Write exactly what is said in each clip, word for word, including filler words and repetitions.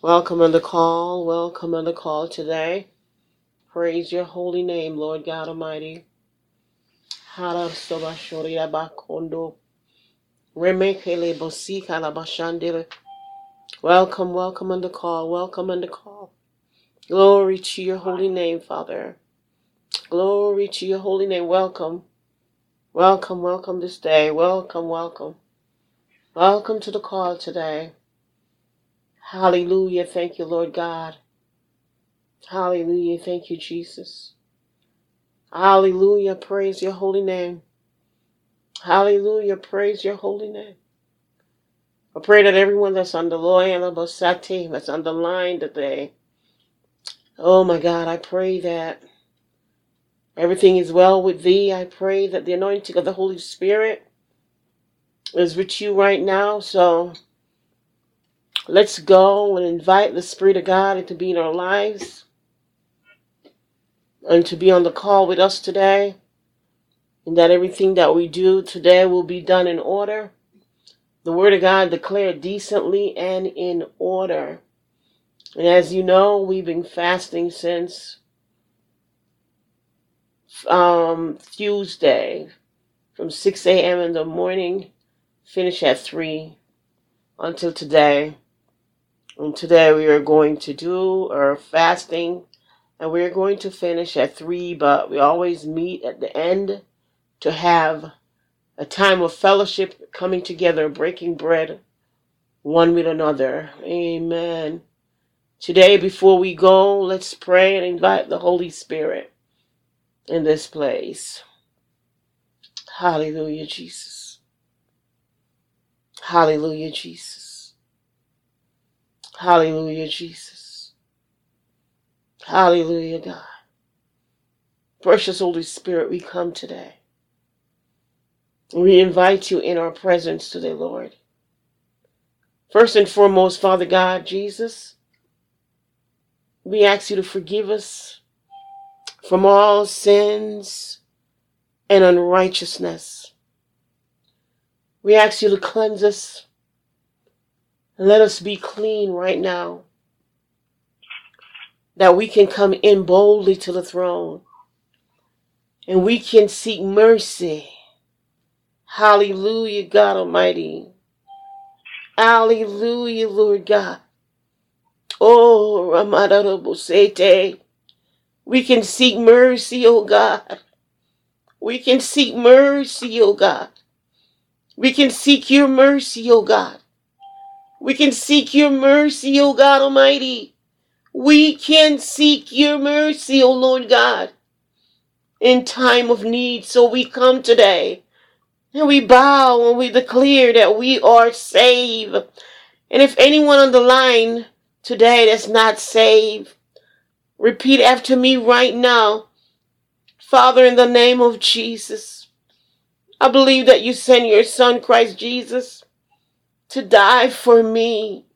Welcome on the call. Welcome on the call today. Praise your holy name, Lord God Almighty. Welcome, welcome on the call. Welcome on the call. Glory to your holy name, Father. Glory to your holy name. Welcome. Welcome, welcome this day. Welcome, welcome. Welcome to the call today. Hallelujah. Thank you, Lord God. Hallelujah. Thank you, Jesus. Hallelujah. Praise your holy name. Hallelujah. Praise your holy name. I pray that everyone that's on the line, that's on the line today, oh my God, I pray that everything is well with thee. I pray that the anointing of the Holy Spirit is with you right now. So let's go and invite the Spirit of God into being in our lives and to be on the call with us today. And that everything that we do today will be done in order. The Word of God declared decently and in order. And as you know, we've been fasting since um, Tuesday from six a.m. in the morning, finish at three until today. And today we are going to do our fasting and we're going to finish at three, but we always meet at the end to have a time of fellowship, coming together, breaking bread one with another. Amen. Today, before we go, let's pray and invite the Holy Spirit in this place. Hallelujah, Jesus. Hallelujah, Jesus. Hallelujah, Jesus. Hallelujah, God. Precious Holy Spirit, we come today. We invite you in our presence today, Lord. First and foremost, Father God, Jesus, we ask you to forgive us from all sins and unrighteousness. We ask you to cleanse us and let us be clean right now, that we can come in boldly to the throne and we can seek mercy. Hallelujah, God Almighty. Hallelujah, Lord God. Oh, Ramadabosete. We can seek mercy, oh God. We can seek mercy, oh God. We can seek your mercy, oh God. We can seek your mercy, oh God Almighty. We can seek your mercy, oh Lord God, in time of need. So we come today and we bow and we declare that we are saved. And if anyone on the line today that's not saved, repeat after me right now. Father, in the name of Jesus, I believe that you sent your Son, Christ Jesus, to die for me.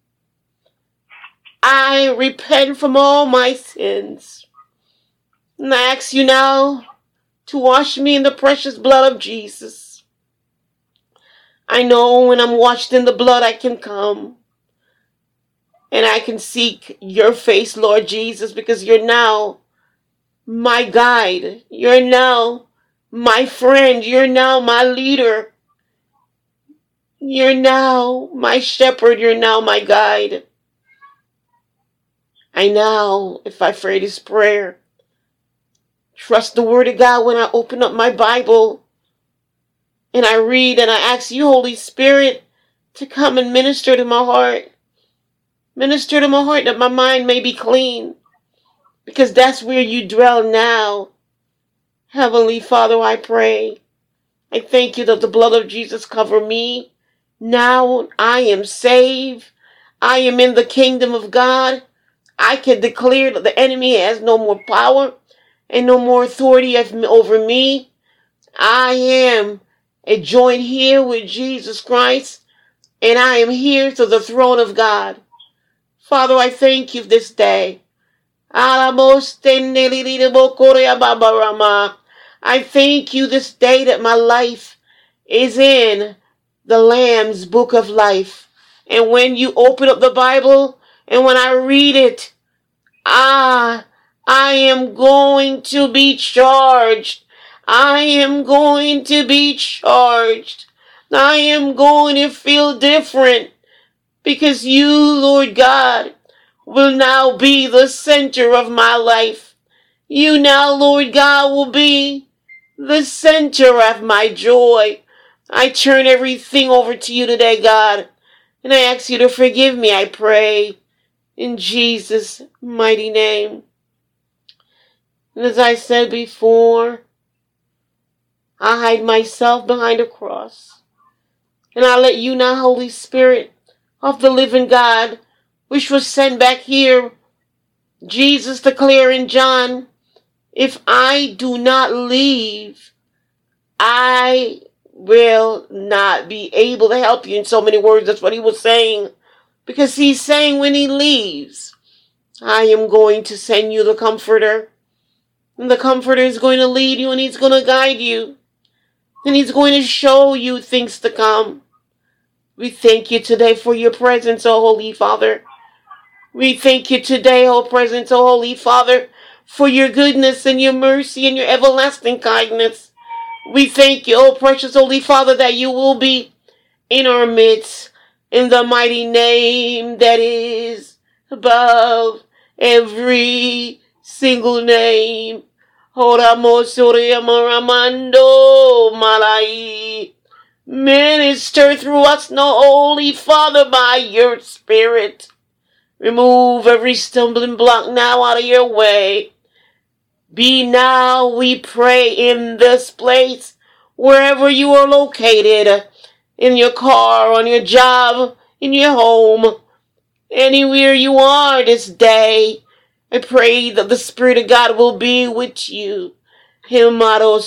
I repent from all my sins. And I ask you now to wash me in the precious blood of Jesus. I know when I'm washed in the blood, I can come and I can seek your face, Lord Jesus, because you're now my guide. You're now my friend. You're now my leader. You're now my shepherd. You're now my guide. I now, if I pray this prayer, trust the Word of God when I open up my Bible and I read and I ask you, Holy Spirit, to come and minister to my heart. Minister to my heart that my mind may be clean, because that's where you dwell now. Heavenly Father, I pray. I thank you that the blood of Jesus cover me. Now I am saved. I am in the kingdom of God. I can declare that the enemy has no more power and no more authority over me. I am a joint here with Jesus Christ, and I am here to the throne of God. Father, I thank you this day. I thank you this day that my life is in the Lamb's book of life. And when you open up the Bible And when I read it, ah, I am going to be charged. I am going to be charged. I am going to feel different because you, Lord God, will now be the center of my life. You now, Lord God, will be the center of my joy. I turn everything over to you today, God, and I ask you to forgive me, I pray, in Jesus' mighty name. And as I said before, I hide myself behind a cross, and I let you now, Holy Spirit of the living God, which was sent back here, Jesus declaring John, if I do not leave, I will not be able to help you. In so many words, that's what he was saying. Because he's saying when he leaves, I am going to send you the Comforter. And the Comforter is going to lead you and he's going to guide you. And he's going to show you things to come. We thank you today for your presence, O Holy Father. We thank you today, O presence, O Holy Father, for your goodness and your mercy and your everlasting kindness. We thank you, O precious Holy Father, that you will be in our midst in the mighty name that is above every single name. Minister through us, no Holy Father, by your Spirit. Remove every stumbling block now out of your way. Be now, we pray, in this place, wherever you are located, in your car, on your job, in your home, anywhere you are this day. I pray that the Spirit of God will be with you. And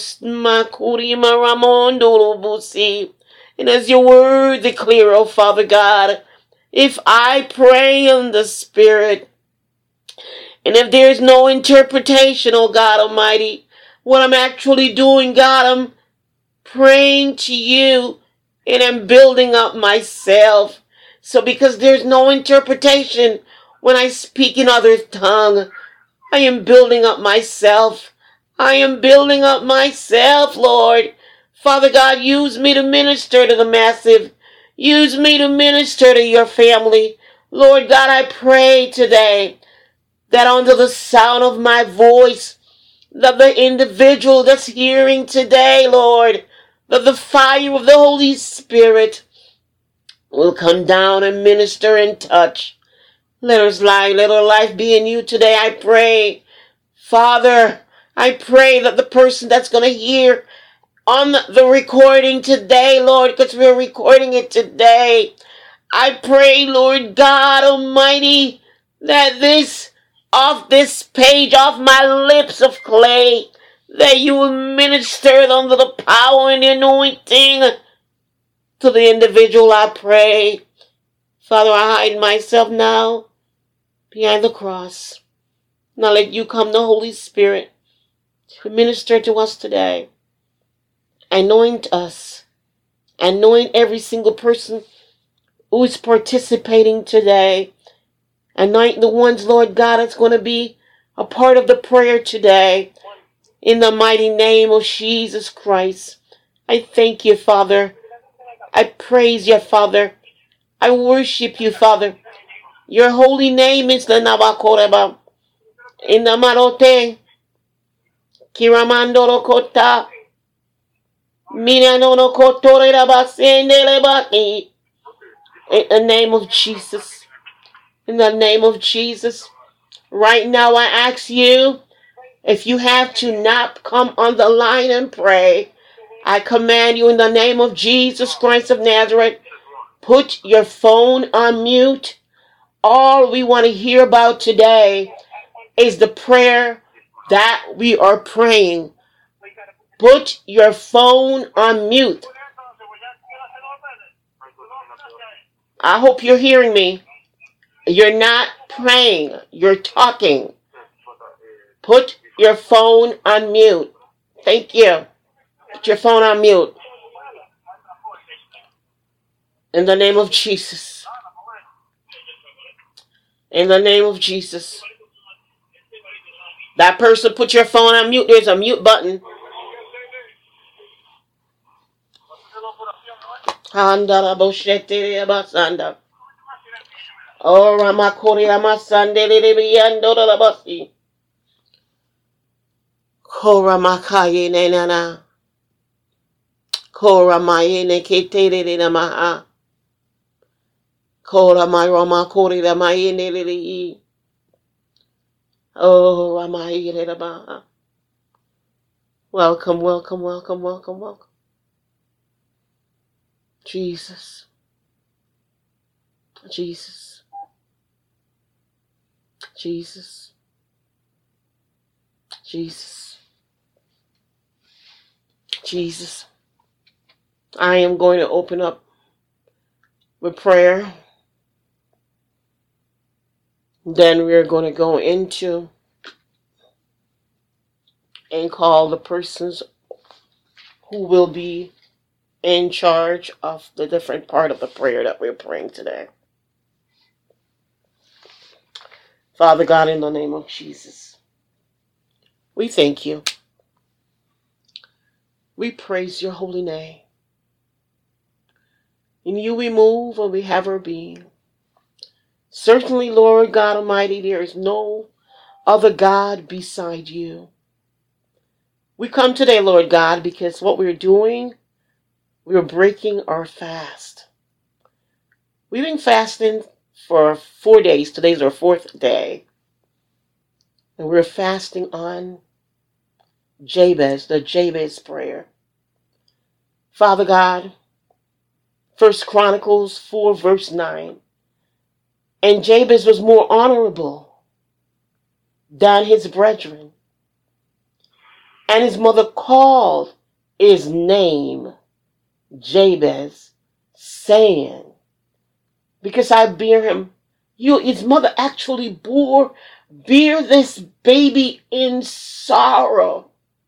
as your word declare, oh Father God, if I pray in the Spirit, and if there's no interpretation, oh God Almighty, what I'm actually doing, God, I'm praying to you and I'm building up myself. So because there's no interpretation when I speak in other tongue, I am building up myself. I am building up myself, Lord. Father God, use me to minister to the massive. Use me to minister to your family. Lord God, I pray today that under the sound of my voice, that the individual that's hearing today, Lord, that the fire of the Holy Spirit will come down and minister and touch. Let us life, let our life be in you today, I pray. Father, I pray that the person that's going to hear on the recording today, Lord, because we're recording it today, I pray, Lord God Almighty, that this, off this page, off my lips of clay, that you will minister under the power and the anointing to the individual, I pray. Father, I hide myself now behind the cross. Now let you come, the Holy Spirit, to minister to us today. Anoint us. Anoint every single person who is participating today. Anoint the ones, Lord God, that's going to be a part of the prayer today. In the mighty name of Jesus Christ. I thank you, Father. I praise you, Father. I worship you, Father. Your holy name is the Nabakoreba. In the Marote. Kiramandoro Kota. Minanono Kotore Rabasendele. In the name of Jesus. In the name of Jesus. Right now I ask you, if you have to not come on the line and pray, I command you in the name of Jesus Christ of Nazareth, put your phone on mute. All we want to hear about today is the prayer that we are praying. Put your phone on mute. I hope you're hearing me. You're not praying. You're talking. Put your phone on mute. Thank you. Put your phone on mute. In the name of Jesus. In the name of Jesus. That person, put your phone on mute. There's a mute button. Oh, Ramakori Ramasande Libiando Labasi. Kora Makaye Nana. Kora Mayene Kete Namaha. Kora my Ramakori Ramayene Lili. Oh, Ramaye Namaha. Welcome, welcome, welcome, welcome, welcome. Jesus. Jesus. Jesus. Jesus. Jesus. I am going to open up with prayer. Then we're going to go into and call the persons who will be in charge of the different part of the prayer that we're praying today. Father God, in the name of Jesus, we thank you. We praise your holy name. In you we move and we have our being. Certainly, Lord God Almighty, there is no other God beside you. We come today, Lord God, because what we're doing, we're breaking our fast. We've been fasting for four days. Today's our fourth day. And we're fasting on Jabez, the Jabez prayer. Father God, First Chronicles four, verse nine. And Jabez was more honorable than his brethren. And his mother called his name Jabez, saying, because I bear him. You, his mother actually bore, bear this baby in sorrow.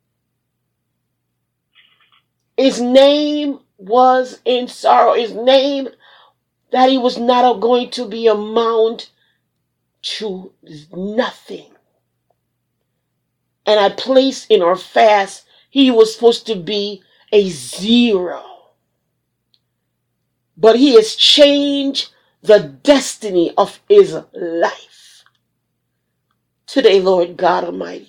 His name was in sorrow. His name that he was not going to be amount to nothing. And I placed in our fast, he was supposed to be a zero. But he has changed the destiny of his life. Today, Lord God Almighty,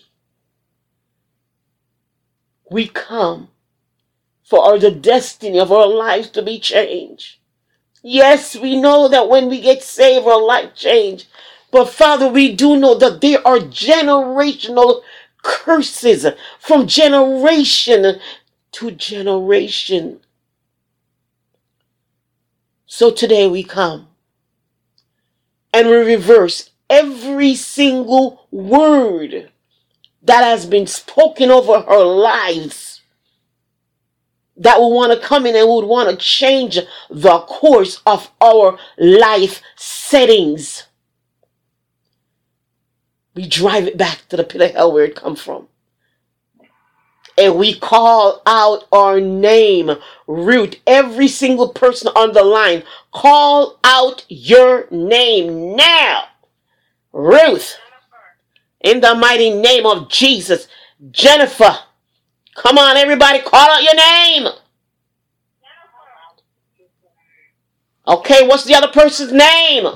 we come for the destiny of our lives to be changed. Yes, we know that when we get saved, our life change. But Father, we do know that there are generational curses from generation to generation. So today we come and we reverse every single word that has been spoken over our lives that would want to come in and would want to change the course of our life settings. We drive it back to the pit of hell where it come from. And we call out our name, Ruth. Every single person on the line, call out your name now. Ruth, in the mighty name of Jesus. Jennifer, come on everybody, call out your name. Okay, what's the other person's name?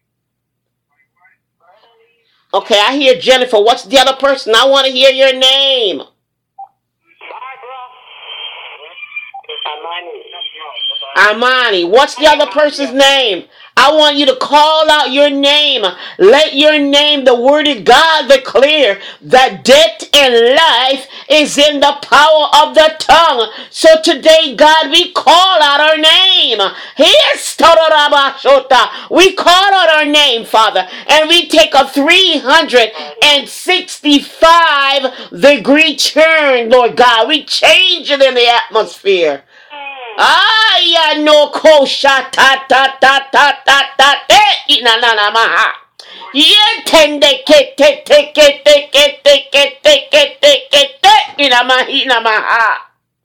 Okay, I hear Jennifer. What's the other person? I want to hear your name. Armani. What's the other person's name? I want you to call out your name. Let your name, the word of God, declare that death and life is in the power of the tongue. So today, God, we call out our name. Here's Tororabashota. We call out our name, Father, and we take a three hundred sixty-five degree turn, Lord God. We change it in the atmosphere. Aya no kosha ta ta ta ta ta ta te ina na na maha. Yentende ke te te ke te ke te ke te ke te ke te ina mahina maha.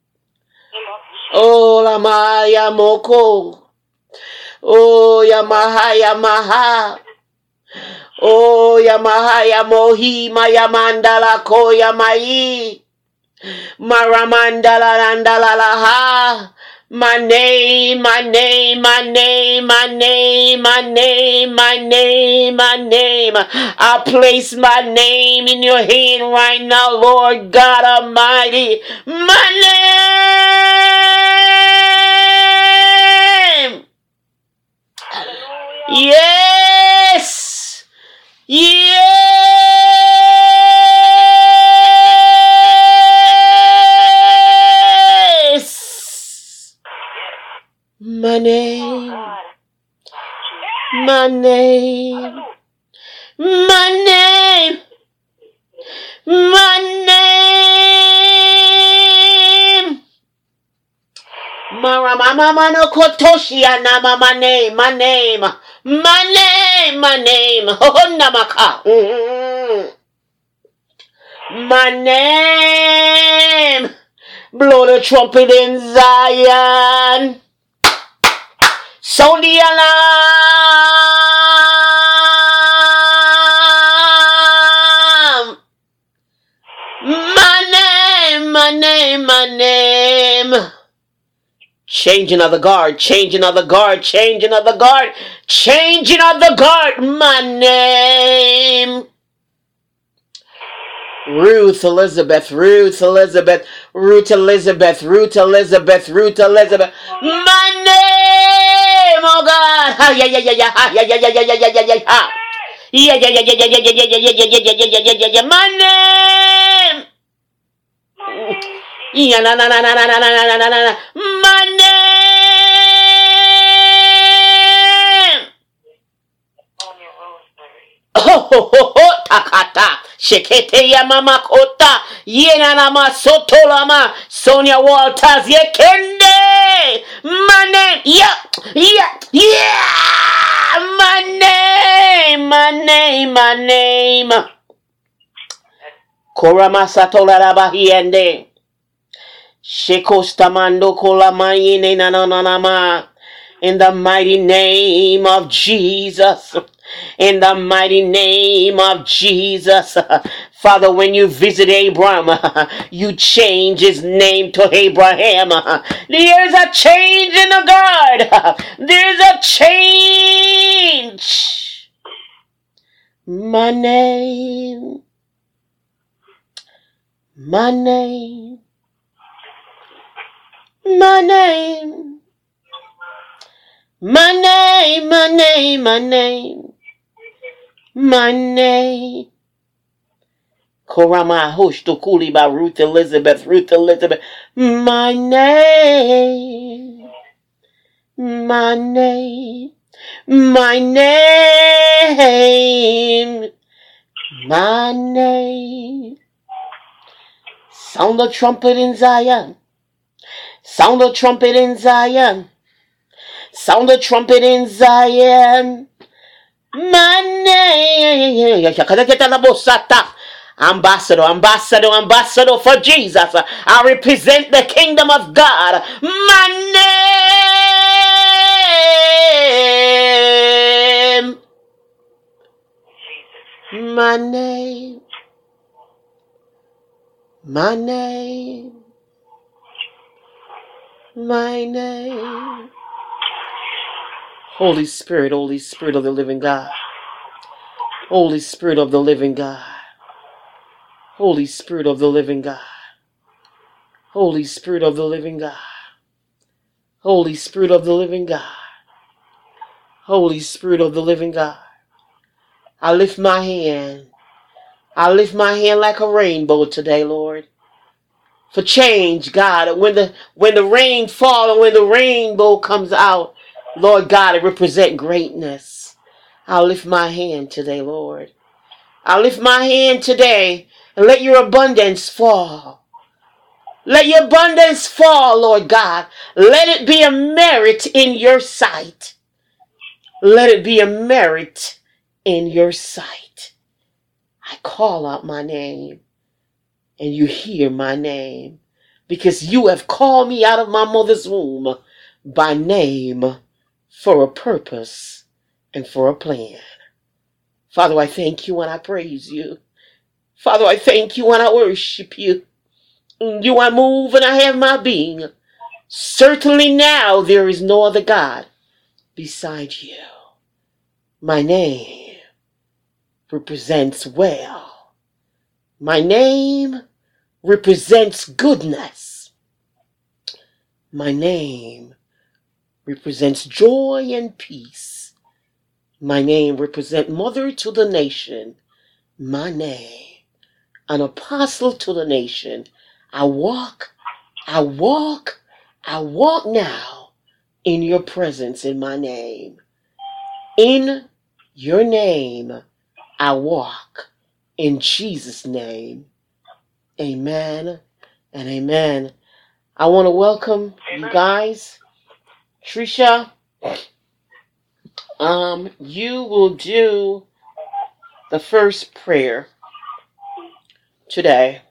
Oh la maya moko. Oh ya maha ya maha. Oh, Yamahaya Mohi, Mayamandala Koya Mai, Maramandala Nandala. My name, my name, my name, my name, my name, my name, my name. I place my name in your hand right now, Lord God Almighty. My name. Yes. Yes. My name, my name, my name, my name. Mama, mama, mano kotoshi anama. My name, my name, my name, my name. Oh, namaka. My name. Blow the trumpet in Zion. Sound the alarm. My name, my name, my name. Changing of the guard, changing of the guard, changing of the guard, changing of the guard. My name. Ruth Elizabeth, Ruth Elizabeth, Ruth Elizabeth, Ruth Elizabeth, Ruth Elizabeth. My name, oh God. Yeah, yeah, yeah, yeah, yeah, yeah, yeah, yeah, yeah, yeah, yeah, yeah. Yeah, yeah, yeah, yeah, yeah, yeah, yeah, yeah, yeah, yeah, yeah, yeah, yeah, yeah, yeah. My name. Yeah, na na na na na na na na na na. My name. Oh, ho, ho, ho, takata. Shekete ya mama kota. Yena na ma soto lama. Sonia Walters. Yekende. My name. Yeah. Yeah. Yeah. My name. My name. My name. Korama satola rabahiende. Shekostamando kolamayine na na na na ma. In the mighty name of Jesus. In the mighty name of Jesus. Father, when you visit Abraham, you change his name to Abraham. There's a change in the guard. There's a change. My name. My name. My name. My name, my name, my name. My name. Korama Hoshto Kuli by Ruth Elizabeth, Ruth Elizabeth. My name. My name. My name. My name. Sound the trumpet in Zion. Sound the trumpet in Zion. Sound the trumpet in Zion. My name. Ambassador, ambassador, ambassador for Jesus. I represent the kingdom of God. My name. My name. My name. My name. Holy Spirit, Holy Spirit of the living God. Holy Spirit of the living God. Holy Spirit of the living God. Holy Spirit of the living God. Holy Spirit of the living God. Holy Spirit of the living God. I lift my hand. I lift my hand like a rainbow today, Lord. For change, God. When the when the rain falls and when the rainbow comes out, Lord God, it represents greatness. I'll lift my hand today, Lord. I'll lift my hand today and let your abundance fall. Let your abundance fall, Lord God. Let it be a merit in your sight. Let it be a merit in your sight. I call out my name and you hear my name because you have called me out of my mother's womb by name for a purpose and for a plan. Father, I thank you and I praise you. Father, I thank you and I worship you. You I move and I have my being. Certainly now there is no other God beside you. My name represents well. My name represents goodness. My name represents joy and peace. My name represents mother to the nation. My name, an apostle to the nation. I walk, I walk, I walk now in your presence in my name. In your name, I walk. In Jesus' name, amen and amen. I want to welcome you guys. Trisha, um, you will do the first prayer today.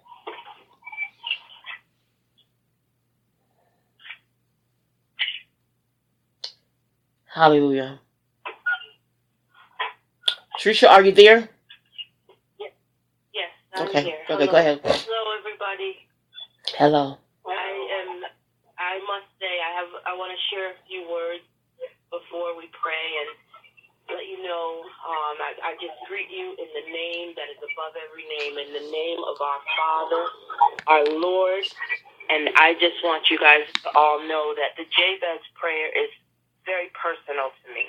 Hallelujah. Trisha, are you there? Yes, I'm okay. here. Okay, Hello. go ahead. Hello, everybody. Hello. I am. I must say, I have. I want to share a few words before we pray and let you know. Um, I, I just greet you in the name that is above every name, in the name of our Father, our Lord, and I just want you guys to all know that the Jabez prayer is very personal to me.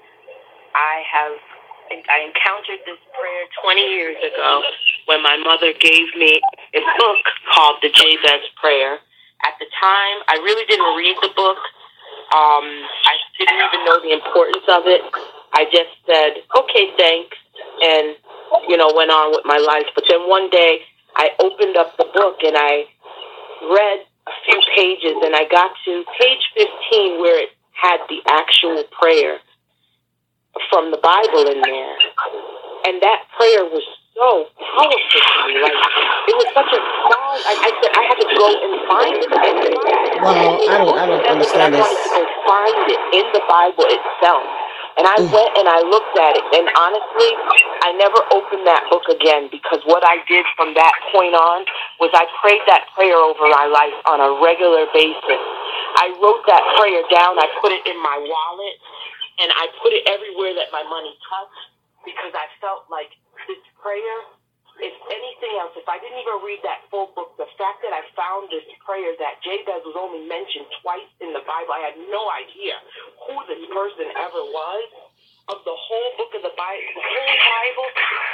I have. I encountered this prayer twenty years ago when my mother gave me a book called The Jabez Prayer. At the time, I really didn't read the book. Um, I didn't even know the importance of it. I just said, okay, thanks, and, you know, went on with my life. But then one day, I opened up the book and I read a few pages, and I got to page fifteen where it had the actual prayer from the Bible in there. And that prayer was so powerful to me. Like, it was such a small, I, I said I had to go and find it. Well, I don't, I don't understand but I this. wanted to go find it in the Bible itself. And I Mm. went and I looked at it. And honestly, I never opened that book again, because what I did from that point on was I prayed that prayer over my life on a regular basis. I wrote that prayer down. I put it in my wallet. And I put it everywhere that my money touched, because I felt like this prayer, if anything else, if I didn't even read that full book, the fact that I found this prayer that Jabez was only mentioned twice in the Bible, I had no idea who this person ever was. Of the whole book of the Bible, the whole Bible,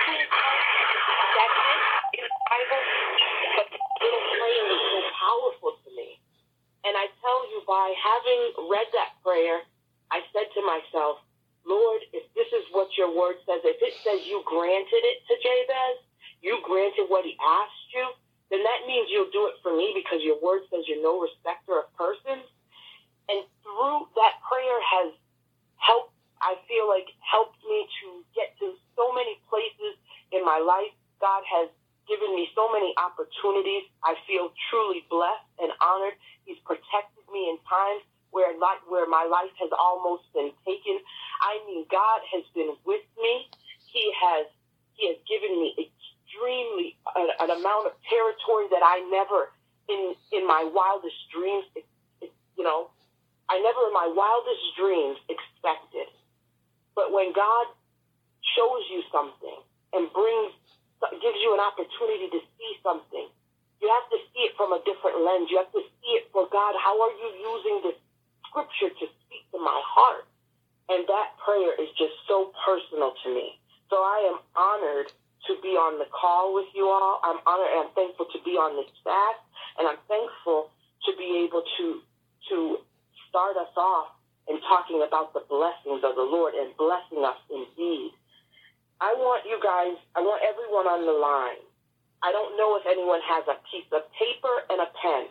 that's it in the Bible. But this little prayer was so powerful to me. And I tell you, by having read that prayer, I said to myself, Lord, if this is what your word says, if it says you granted it to Jabez, you granted what he asked you, then that means you'll do it for me, because your word says you're no respecter of persons. And through that prayer has helped, I feel like helped me to get to so many places in my life. God has given me so many opportunities. I feel truly blessed and honored. He's protected me in times where life, where my life has almost been taken. I mean, God has been with me. He has He has given me extremely an, an amount of territory that I never, in in my wildest dreams, it, it, you know, I never in my wildest dreams expected. But when God shows you something and brings, gives you an opportunity to see something, you have to see it from a different lens. You have to see it for God. How are you using this scripture to speak to my heart? And that prayer is just so personal to me. So I am honored to be on the call with you all. I'm honored and I'm thankful to be on this fast. And I'm thankful to be able to to start us off in talking about the blessings of the Lord and blessing us indeed. I want you guys, I want everyone on the line. I don't know if anyone has a piece of paper and a pen.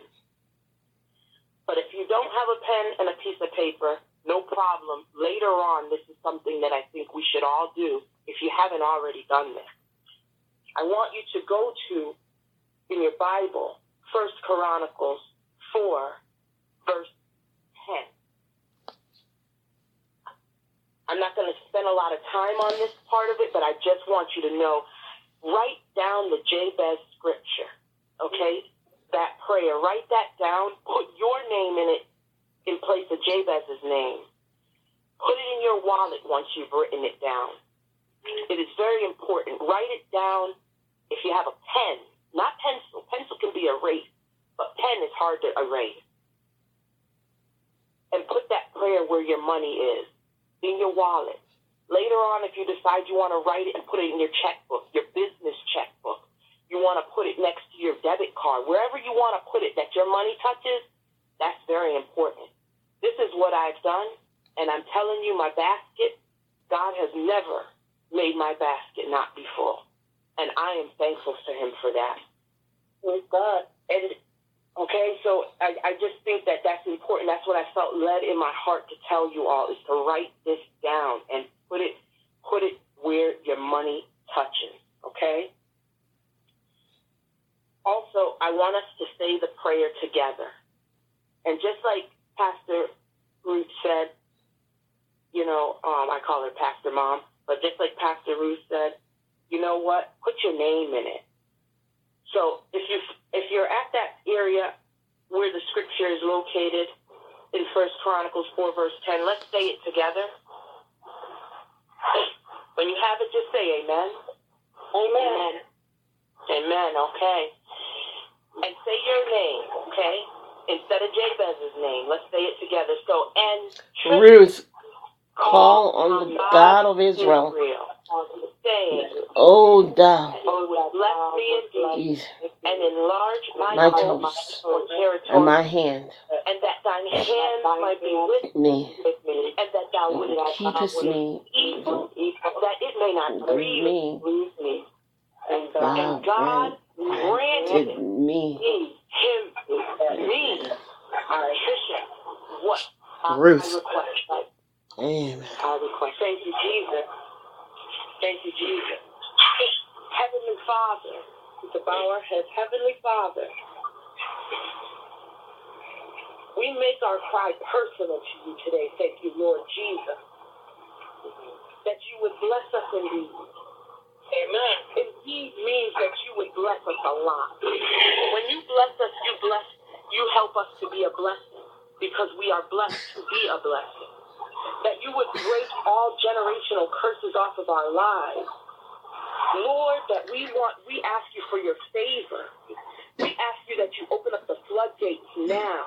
But if you don't have a pen and a piece of paper, no problem. Later on, this is something that I think we should all do if you haven't already done this. I want you to go to, in your Bible, First Chronicles four, verse ten. I'm not going to spend a lot of time on this part of it, but I just want you to know, write down the Jabez scripture, okay? That prayer, write that down, put your name in it in place of Jabez's name. Put it in your wallet once you've written it down. It is very important. Write it down if you have a pen, not pencil. Pencil can be erased, but pen is hard to erase. And put that prayer where your money is, in your wallet. Later on, if you decide you want to write it and put it in your checkbook, your business checkbook, you want to put it next to your debit card, wherever you want to put it that your money touches, that's very important. This is what I've done, and I'm telling you, my basket, God has never made my basket not be full. And I am thankful to him for that. Thank God. And, okay, so I, I just think that that's important. That's what I felt led in my heart to tell you all, is to write this down and put it, put it where your money touches, okay? Also, I want us to say the prayer together. And just like Pastor Ruth said, you know, um, I call her Pastor Mom, but just like Pastor Ruth said, you know what? Put your name in it. So if you if you're at that area where the scripture is located in First Chronicles four verse ten, let's say it together. When you have it, just say amen. Amen. Amen. Amen. Okay. And say your name. Okay. Instead of Jabez's name, let's say it together. So and Ruth, call on the God of Israel. Oh, thou, and enlarge my, my toes and my hand, and that thine hand might be with me, and that thou wouldest keepest me evil, that it may not grieve me, me. And thou God granted me, him, me, Trisha, what Ruth. I request. Amen. I request. Thank you, Jesus. Thank you, Jesus. Heavenly Father, the bower has Heavenly Father. We make our cry personal to you today. Thank you, Lord Jesus. That you would bless us indeed. Amen. Indeed means that you would bless us a lot. When you bless us, you bless, you help us to be a blessing, because we are blessed to be a blessing. That you would break all generational curses off of our lives. Lord, that we want, we ask you for your favor. We ask you that you open up the floodgates now.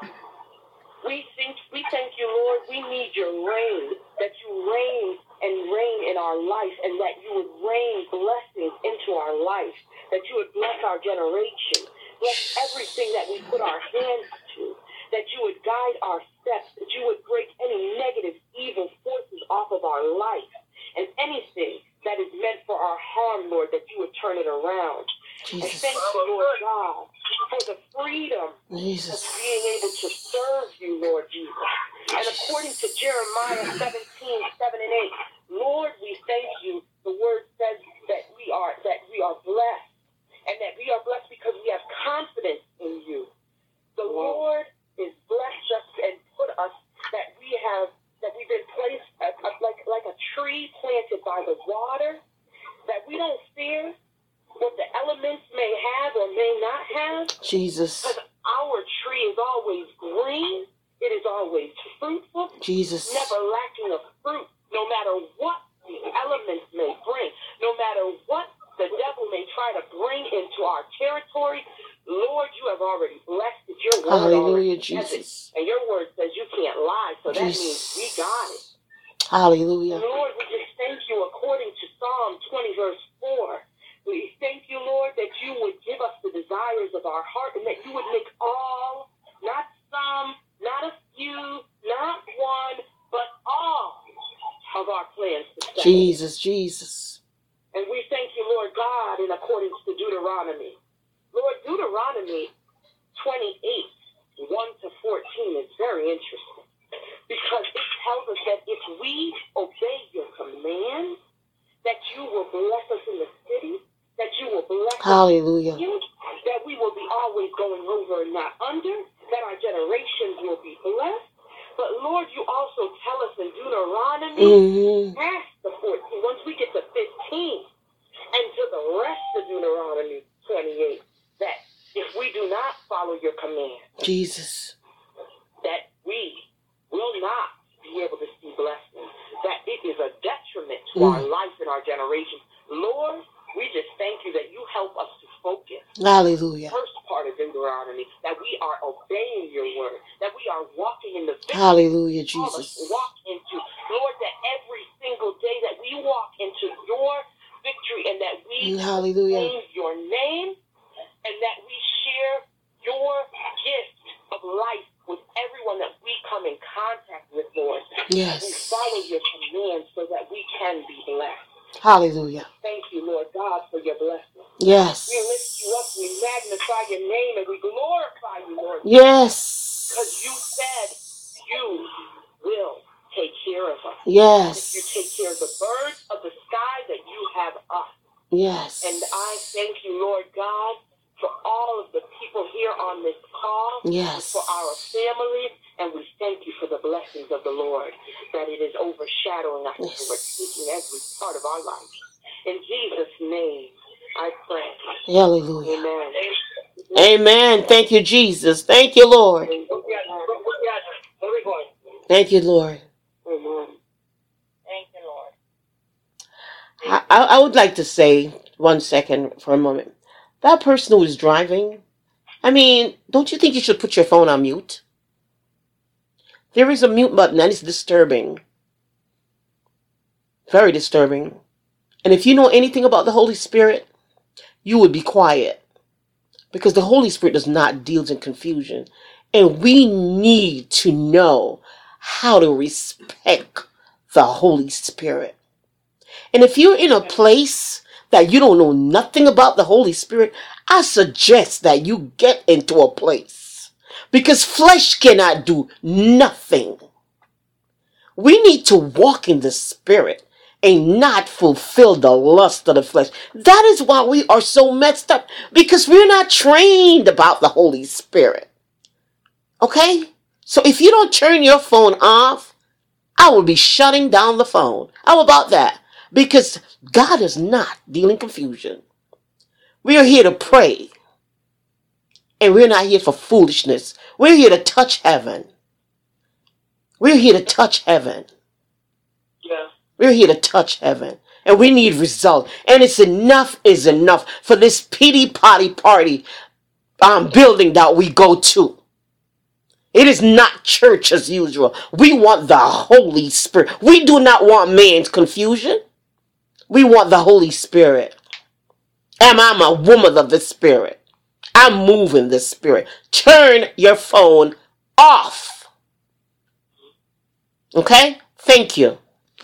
We think, we thank you, Lord, we need your rain, that you reign and reign in our life, and that you would rain blessings into our life, that you would bless our generation, bless everything that we put our hands to, that you would guide our steps, that you would break any negative, evil forces off of our life, and anything that is meant for our harm, Lord, that you would turn it around. Jesus. And thank you, Lord God, for the freedom Jesus. of being able to serve you, Lord Jesus. And according to Jeremiah seventeen, seven and eight, Lord, we thank you. The word says that we are that we are blessed, and that we are blessed because we have confidence in you. The Lord is blessed us and put us that we have that we've been placed as, as like like a tree planted by the water, that we don't fear what the elements may have or may not have. Jesus. Because our tree is always green. It is always fruitful. Jesus. Never lacking of fruit, no matter what the elements may bring, no matter what the devil may try to bring into our territory. Lord, you have already blessed it. Your word Hallelujah, already says Jesus. it. And your word says you can't lie, so that Jesus. means we got it. Hallelujah. Lord, we just thank you according to Psalm twenty, verse four. We thank you, Lord, that you would give us the desires of our heart, and that you would make all, not some, not a few, not one, but all of our plans success. Jesus, Jesus. And we thank you, Lord God, in accordance to Deuteronomy. Lord, Deuteronomy twenty-eight, one to fourteen is very interesting, because it tells us that if we obey your commands, that you will bless us in the city, that you will bless Hallelujah. us, that we will be always going over and not under, that our generations will be blessed. But Lord, you also tell us in Deuteronomy, Mm-hmm. past the fourteen, once we get to fifteen, and to the rest of Deuteronomy twenty-eight, that if we do not follow your command, Jesus. that we will not be able to see blessings, that it is a detriment to Mm. our life and our generation. Lord, we just thank you that you help us to focus. Hallelujah. First part of Deuteronomy, that we are obeying your word, that we are walking in the victory Hallelujah, you call us Jesus. to walk into. Lord, that every single day that we walk into your victory and that we Mm, hallelujah. proclaim your name and that we share your gift of life with everyone that we come in contact with, Lord. We Yes. follow your commands so that we can be blessed. Hallelujah. Thank you, Lord God, for your blessing. Yes. We lift you up, we magnify your name, and we glorify you, Lord. Yes. Because you said you will take care of us. Yes. If you take care of the birds of the sky, that you have us. Yes. And I thank you, Lord God, for all of the people here on this call, Yes. for our family, and we thank you for the blessings of the Lord, that it is overshadowing us and Yes. overtaking every part of our life. In Jesus' name, I pray. Hallelujah. Amen. Amen. Thank you, Jesus. Thank you, Lord. Thank you, Lord. Amen. Thank you, Lord. I, I I would like to say one second for a moment. That person who is driving, I mean, don't you think you should put your phone on mute? There is a mute button and it's disturbing. Very disturbing. And if you know anything about the Holy Spirit, you would be quiet. Because the Holy Spirit does not deal in confusion. And we need to know how to respect the Holy Spirit. And if you're in a place that you don't know nothing about the Holy Spirit, I suggest that you get into a place. Because flesh cannot do nothing. We need to walk in the Spirit and not fulfill the lust of the flesh. That is why we are so messed up. Because we're not trained about the Holy Spirit. Okay? So if you don't turn your phone off, I will be shutting down the phone. How about that? Because God is not dealing confusion. We are here to pray. And we're not here for foolishness. We're here to touch heaven. We're here to touch heaven. Yeah. We're here to touch heaven. And we need results. And it's enough is enough for this pity potty party um, building that we go to. It is not church as usual. We want the Holy Spirit. We do not want man's confusion. We want the Holy Spirit. Am I a woman of the Spirit? I'm moving the Spirit. Turn your phone off. Okay? Thank you.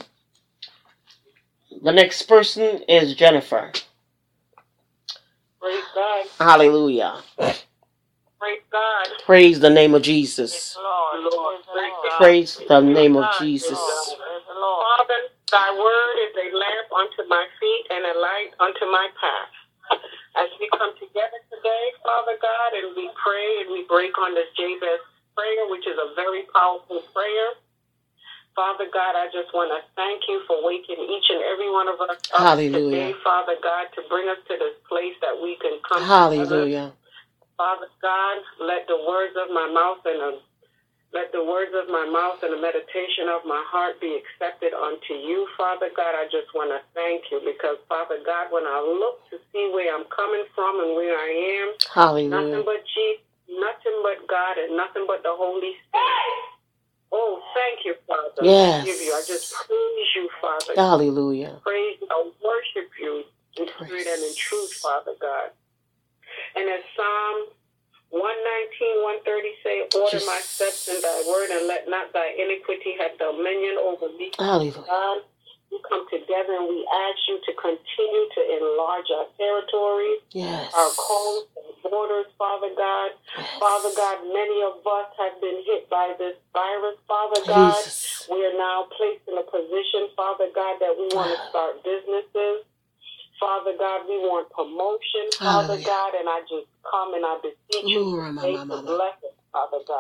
The next person is Jennifer. Praise God. Hallelujah. Praise God. Praise the name of Jesus. Lord, Lord, praise God. Praise the name of Jesus. Father, thy word is a lamp unto my feet and a light unto my path. As we come together today, Father God, and we pray and we break on this Jabez prayer, which is a very powerful prayer. Father God, I just want to thank you for waking each and every one of us up Hallelujah. today, Father God, to bring us to this place that we can come Hallelujah. together. Father God, let the words of my mouth and a, let the words of my mouth and the meditation of my heart be accepted unto you, Father God. I just want to thank you because, Father God, when I look to see where I'm coming from and where I am, Hallelujah. nothing but Jesus, nothing but God, and nothing but the Holy Spirit. Oh, thank you, Father. Yes. I give you. I just praise you, Father. Hallelujah. Praise you. I worship you in Praise. spirit and in truth, Father God. And as Psalm one nineteen, one thirty say, order my steps in thy word and let not thy iniquity have dominion over me. Hallelujah. God, we come together and we ask you to continue to enlarge our territories, Yes. our coasts and borders, Father God. Yes. Father God, many of us have been hit by this virus, Father God. Jesus. We are now placed in a position, Father God, that we want to start businesses. Father God, we want promotion, Father Hallelujah. God, and I just come and I beseech you Lord, today mama, to mama. bless us, Father God.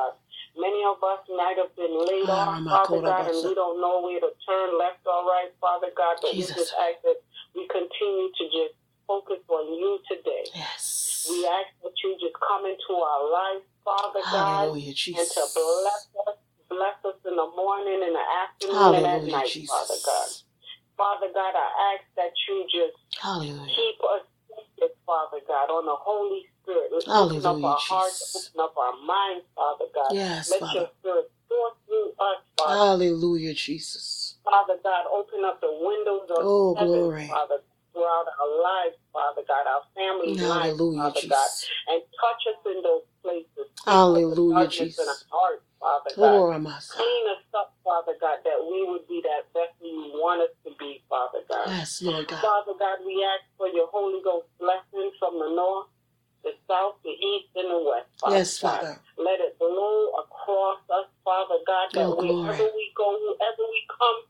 Many of us might have been laid off, Father God, and we don't know where to turn, left or right, Father God, but Jesus. We just ask that we continue to just focus on you today. Yes. We ask that you just come into our lives, Father Hallelujah, God, Jesus. and to bless us, bless us in the morning, in the afternoon, Hallelujah, and at night, Jesus. Father God. Father God, I ask that you just Hallelujah. keep us focused, Father God, on the Holy Spirit. Let's Hallelujah, open up our Jesus. hearts, open up our minds, Father God. Yes, Let Father. your Spirit pour through us, Father. Hallelujah, Jesus. Father God, open up the windows of Oh, heaven, glory. Father, throughout our lives, Father God, our family lives, Hallelujah, Father Jesus. God, and touch us in those places. Hallelujah, Jesus. Jesus. In our hearts, Father God. Glory, Master. Clean us up, Father God, that we would be that vessel you want us to be, Father God. Yes, Lord God. Father God, we ask for your Holy Ghost blessing from the north, the south, the east, and the west, Father Yes, God. Father. Let it blow across us, Father God, that Oh, glory. wherever we go, whoever we come,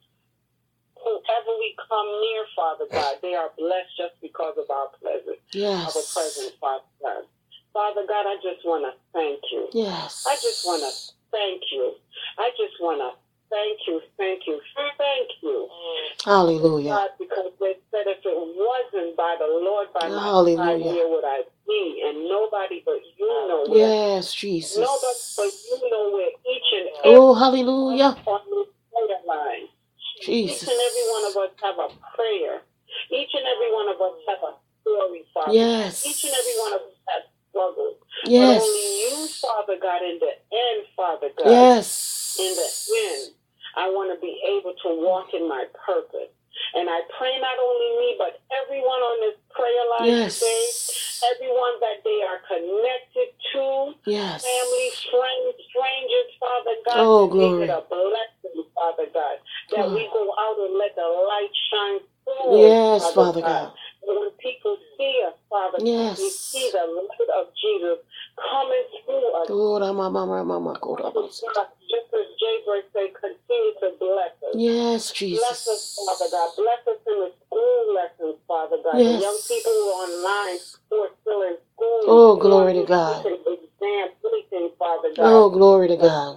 whoever we come near, Father God, they are blessed just because of our presence, Yes. our presence, Father God. Father God, I just want to thank you. Yes. I just want to thank you. I just want to thank you, thank you, thank you. Hallelujah. God, because they said if it wasn't by the Lord by my Hallelujah. side, where would I be? And nobody but you know where. Yes, Jesus. Nobody but you know where each and every Oh, hallelujah. on this prayer line. Jesus. Each and every one of us have a prayer. Each and every one of us have a story, Father. Yes. Each and every one of us has struggles. Yes. But only you, Father God, in the end, Father God. Yes. In the end, I want to be able to walk in my purpose. And I pray not only me, but everyone on this prayer line Yes. today, everyone that they are connected to, Yes. family, friends, strangers, Father God, Oh, that glory. make it a blessing, Father God, that Oh. we go out and let the light shine through Yes, us, Father God. And when people see us, Father Yes. God, we see the light of Jesus coming through us. Oh, Rama, Mama, Mama, Kora, Master. Just as Jaybreak said, continue to bless us. Yes, Bless us, Jesus. Father God. Bless us in the school lessons, Father God. Yes. The young people who are online who are still in school. Oh, glory to God. Exam, anything, Father God. Oh, glory to God.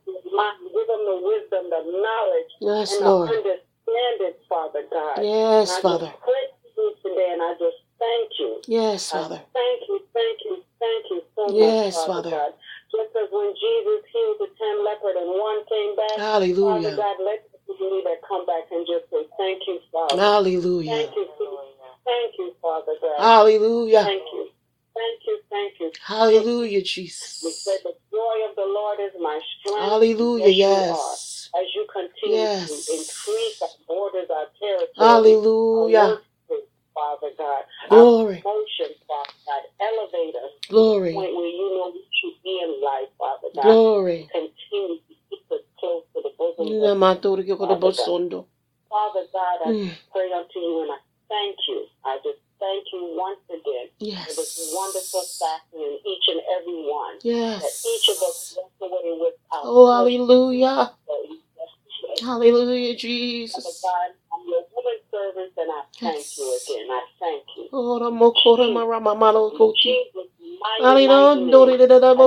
Give them the wisdom, the knowledge, Yes, and Lord. the understanding, Father God. Yes, and I Father. just pray for you today, and I just thank you. Yes, I Father. thank you, thank you, thank you so Yes, much, Father, Father. God. Just as when Jesus healed the ten lepers and one came back, Hallelujah. Father God, let me that come back and just say thank you, Father. Hallelujah. Thank you, thank you, Father God. Hallelujah. Thank you, thank you, thank you. Hallelujah, We Jesus. said the joy of the Lord is my strength. Hallelujah, Yes, you yes. are. As you continue Yes. to increase our borders, our territory, Hallelujah. our work, Father God, Glory. our promotion, Father God, elevate us to the Glory. point where you know we should be in life, Father God. Glory. Continue to keep us close to the bosom of Namaturi ke kono Father God. bosondo. Father God, I Mm. pray unto you and I thank you. I just thank you once again for this Yes. wonderful fasting in each and every one. That Yes. each of us walk away with our Oh, first hallelujah. day. Hallelujah, Father Jesus. God, I'm your woman servant and I thank Yes. you again. I thank you. Oh, ramokora maramamalo In koti. Jesus' mighty, mighty Hallelujah. name.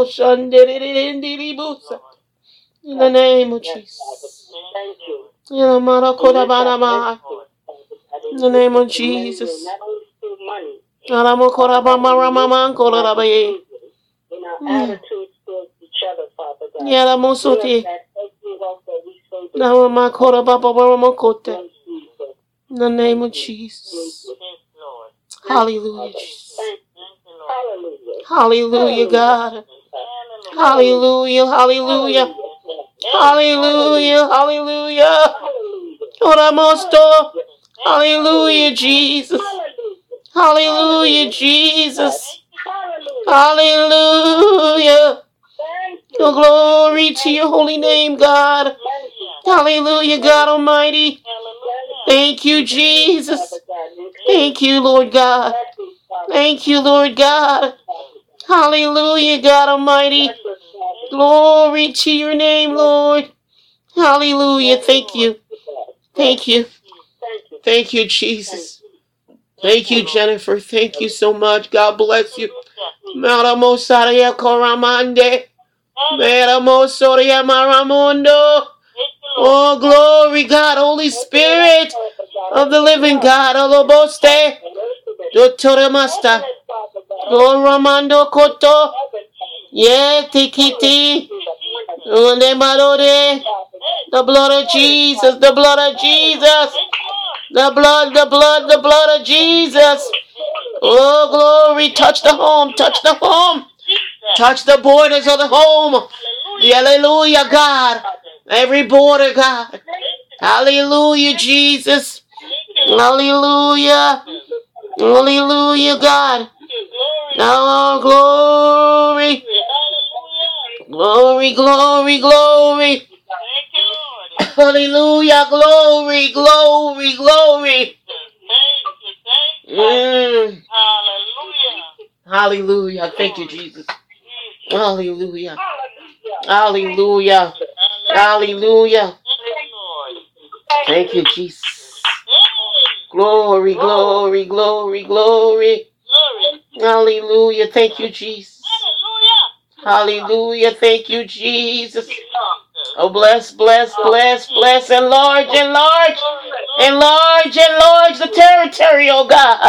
In the name of Yes, Jesus. Father. Thank you. In the marakora Lift that banama. blessing, Father God, In the name of to many, Jesus. not only through money, Alamokora Father God, bamaraman in our korabaye. behavior, in our Mm. attitudes towards each other, Father God. Yala Give us mosoti. that healthy wealth that we so Now makora baba baramokote. Thank you, Jesus. In the name of Thank you. Jesus. Thank you. Hallelujah, Father. Jesus. Thank you. Hallelujah. Hallelujah, God. Hallelujah. Hallelujah, hallelujah. Hallelujah, hallelujah. Hallelujah. Oramosto. Hallelujah, Jesus. Hallelujah. Hallelujah, Jesus. Hallelujah. Hallelujah. Thank Oh, you. glory to your holy name, God. Thank you. Hallelujah, God Almighty. Thank you, Jesus. Thank you, Lord God. Thank you, Lord God. Hallelujah, God Almighty. Glory to your name, Lord. Hallelujah. Thank you. Thank you. Thank you, Jesus. Thank you, Jennifer. Thank you so much. God bless you. Maramosaraya Koramande. Meramosoria Maramondo. Oh, glory, God, Holy Spirit of the living God. Oloboste. Dottore Masta. Lord Ramando Koto. Yeah, Tikiti. Unde Marode. The blood of Jesus. The blood of Jesus. The blood, the blood, the blood of Jesus. Oh, glory. Touch the home. Touch the home. Touch the borders of the home. Hallelujah, God. Every border, God. Hallelujah, Jesus. Hallelujah. Hallelujah, God. Now, glory. Glory, glory, glory. Hallelujah, glory, glory, glory. Mm. Hallelujah. Thank you, Jesus. Hallelujah. Hallelujah. Hallelujah. Thank you, Jesus. Glory, glory, glory, glory. Hallelujah. Thank you, Jesus. Hallelujah. Thank you, Jesus. Oh, bless, bless, bless, bless. Enlarge, enlarge. Enlarge, enlarge the territory, oh God.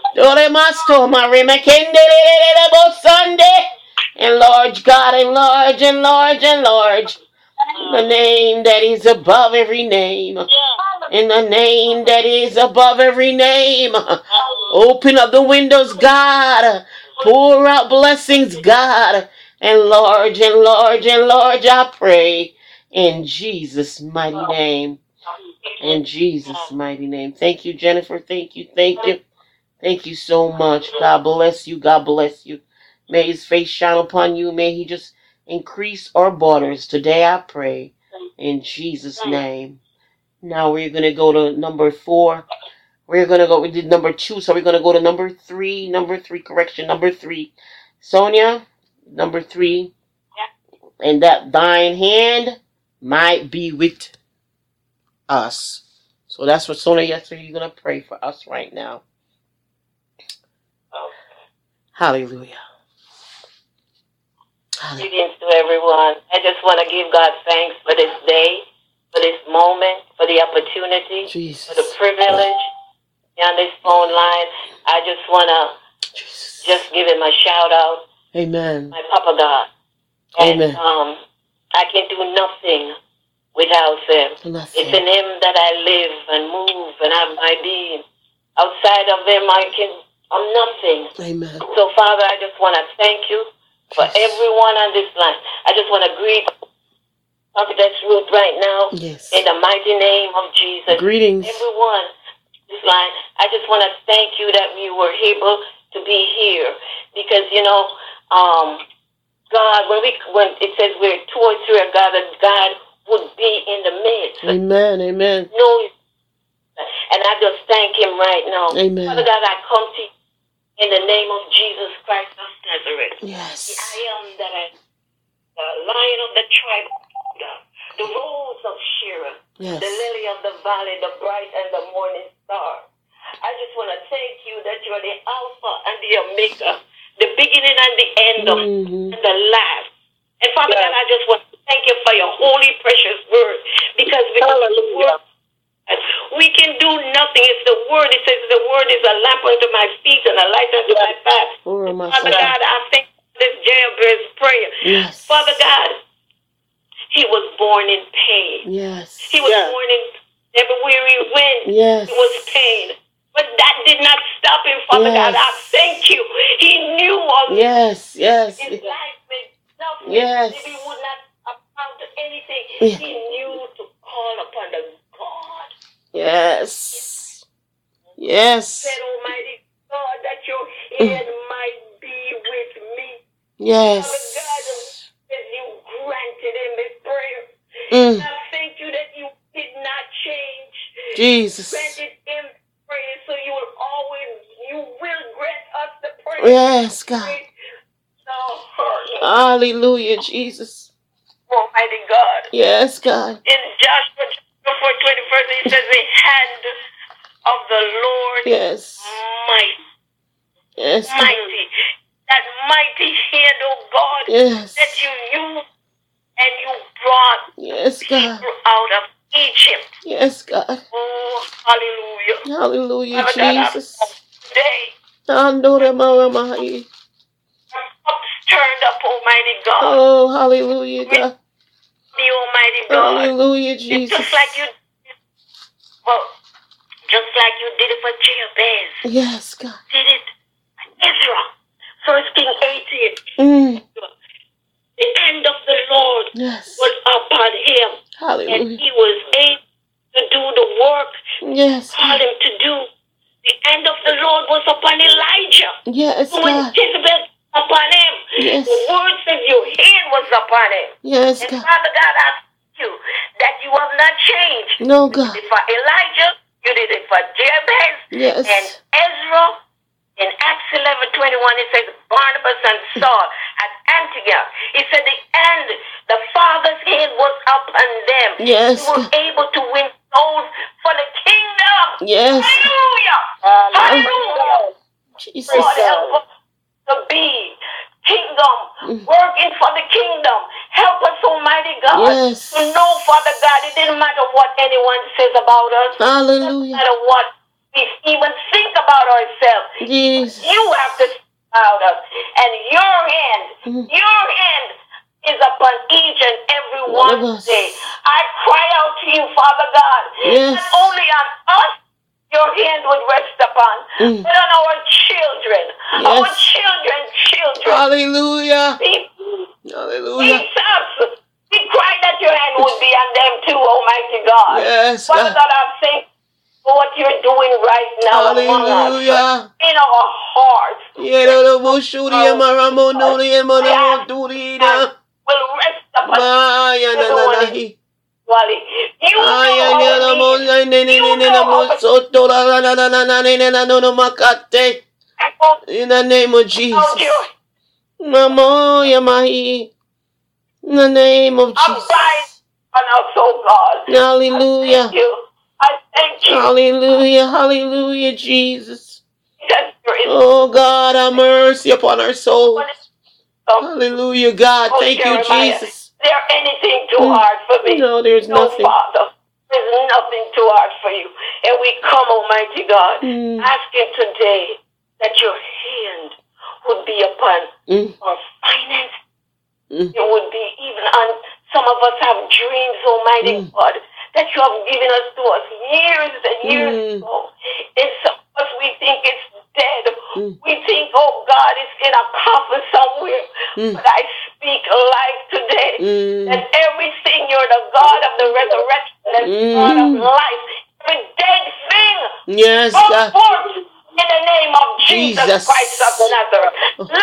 Enlarge, God, enlarge, enlarge, enlarge. The name that is above every name. In the name that is above every name. Open up the windows, God. Pour out blessings, God. Enlarge, enlarge, enlarge, I pray. In Jesus' mighty name. In Jesus' mighty name. Thank you, Jennifer. Thank you, thank you. Thank you so much. God bless you. God bless you. May his face shine upon you. May he just increase our borders. Today I pray. In Jesus' name. Now we're going to go to number four. We're going to go, we did number two, so we're going to go to number three. Number three, correction, number three. Sonia, number three. And that thine hand might be with us. So that's what Sonia yesterday, you're going to pray for us right now. Hallelujah. Hallelujah. Greetings to everyone. I just want to give God thanks for this day, for this moment, for the opportunity, Jesus. for the privilege on this phone line. I just want to just give him a shout out. Amen. My Papa God. And, Amen. Um, I can do nothing without him. Nothing. It's in him that I live and move and have my being. Outside of him, I can, I'm nothing. Amen. So, Father, I just want to thank you for everyone on this line. I just want to greet Prophetess Ruth right now. Yes. In the mighty name of Jesus. Greetings. Everyone on this line, I just want to thank you that we were able to be here. Because, you know, um, God, when we when it says we're two or three are gathered, God would be in the midst. Amen. Amen. No, and I just thank him right now. Amen. Father God, I come to you in the name of Jesus Christ of Nazareth. Yes. I am that I, the lion of the tribe of Judah, the rose of Sharon, Yes. the lily of the valley, the bright and the morning star. I just want to thank you that you're the Alpha and the Omega, the beginning and the end of Mm-hmm. and the last. And Father God, I just want to thank you for your holy, precious word. Because without the word, we can do nothing. It's the word. It says the word is a lamp unto my feet and a light unto my path. Oh, my Father son. God, I thank you for this Jabez prayer. Yes. Father God, he was born in pain. Yes. He was born in everywhere he went. Yes. It was pain. But that did not stop him, Father Yes. God. I thank you. He knew all Yes. Yes. his life meant nothing. Yes. If he would not amount to anything, Yeah. he knew to call upon the God. Yes. Yes. Said, Almighty God, that your hand might be with me. Yes. Father God, that you granted him his prayer. Mm. I thank you that you did not change. Jesus. Granted him prayer, so you will always, you will grant us the prayer. Yes, God. No hurt. Hallelujah, Jesus. Almighty God. Yes, God. In Joshua chapter four, twenty-first, it says the hand of the Lord Yes. mighty. Yes, God. Mighty. that mighty hand, oh God, Yes. that you used and you brought Yes, God. people out of Egypt. Yes, God. Oh, hallelujah. Hallelujah, Father God, I pray Jesus. today, Andora Maramai. our cups turned up, Almighty God. Oh, hallelujah, God. The Almighty God. Hallelujah, It's Jesus. just like you well, just like you did it for Jabez. Yes, God. Did it for Israel. First King eighteen. Mm. The hand of the Lord Yes. was upon him. And Hallelujah. he was able to do the work Yes, called God. him to do. The hand of the Lord was upon Elijah. Yes, So when God. Jezebel was upon him, Yes. the word says your hand was upon him. Yes, And God. Father God, I thank you that you have not changed. No, You God. did it for Elijah, you did it for Jabez, and Yes. Ezra. In Acts eleven twenty-one, it says Barnabas and Saul at Antioch. It said the end, the Father's hand was upon them. Yes, They were God. able to win souls for the kingdom. Yes. Hallelujah. Hallelujah. Jesus. God, help us to be kingdom, Mm. working for the kingdom. Help us, Almighty God, Yes. to know, Father God, it didn't matter what anyone says about us. It doesn't Hallelujah. matter what we even think about ourselves. Jesus. You have to think about us. And your hand, Mm. your hand is upon each and every One one of us. today. I cry out to you, Father God. Yes. Not only on us, your hand would rest upon, Mm. but on our children, our Yes. children, children. Hallelujah. People, Hallelujah. Jesus, we cry that your hand would be on them too, Almighty God. Yes, Father God. God, I thank you for what you're doing right now among us, Hallelujah. in our hearts. Yeroboshuria maramonuria maramodurida. Will rest upon Maya everyone nananahi. equally. You Aya know nana our mo needs. nene nene nene mo soto la la la la la la nene na no no makate. In the name of Jesus. Mamo yamahi. In the name of Abide Jesus. on us, oh God. Hallelujah. Thank you. I thank you. Hallelujah. Hallelujah, Jesus. That there is Oh God, have mercy upon our souls. some Hallelujah, God. Oh, Thank you, Jeremiah, Jesus. Is there anything too Mm. hard for me? No, there's No, nothing. Father. There's nothing too hard for you. And we come, Almighty God, Mm. asking today that your hand would be upon Mm. our finance. Mm. It would be even on some of us have dreams, Almighty Mm. God, that you have given us to us years and years Mm. ago. And some of us, we think it's dead. Mm. We think, oh God, it's in a coffin somewhere. Mm. But I speak life today. Mm. That everything, you're the God of the resurrection and Mm. God of life. Every dead thing, Yes, come God. forth in the name of Jesus, Jesus. Christ of Nazareth.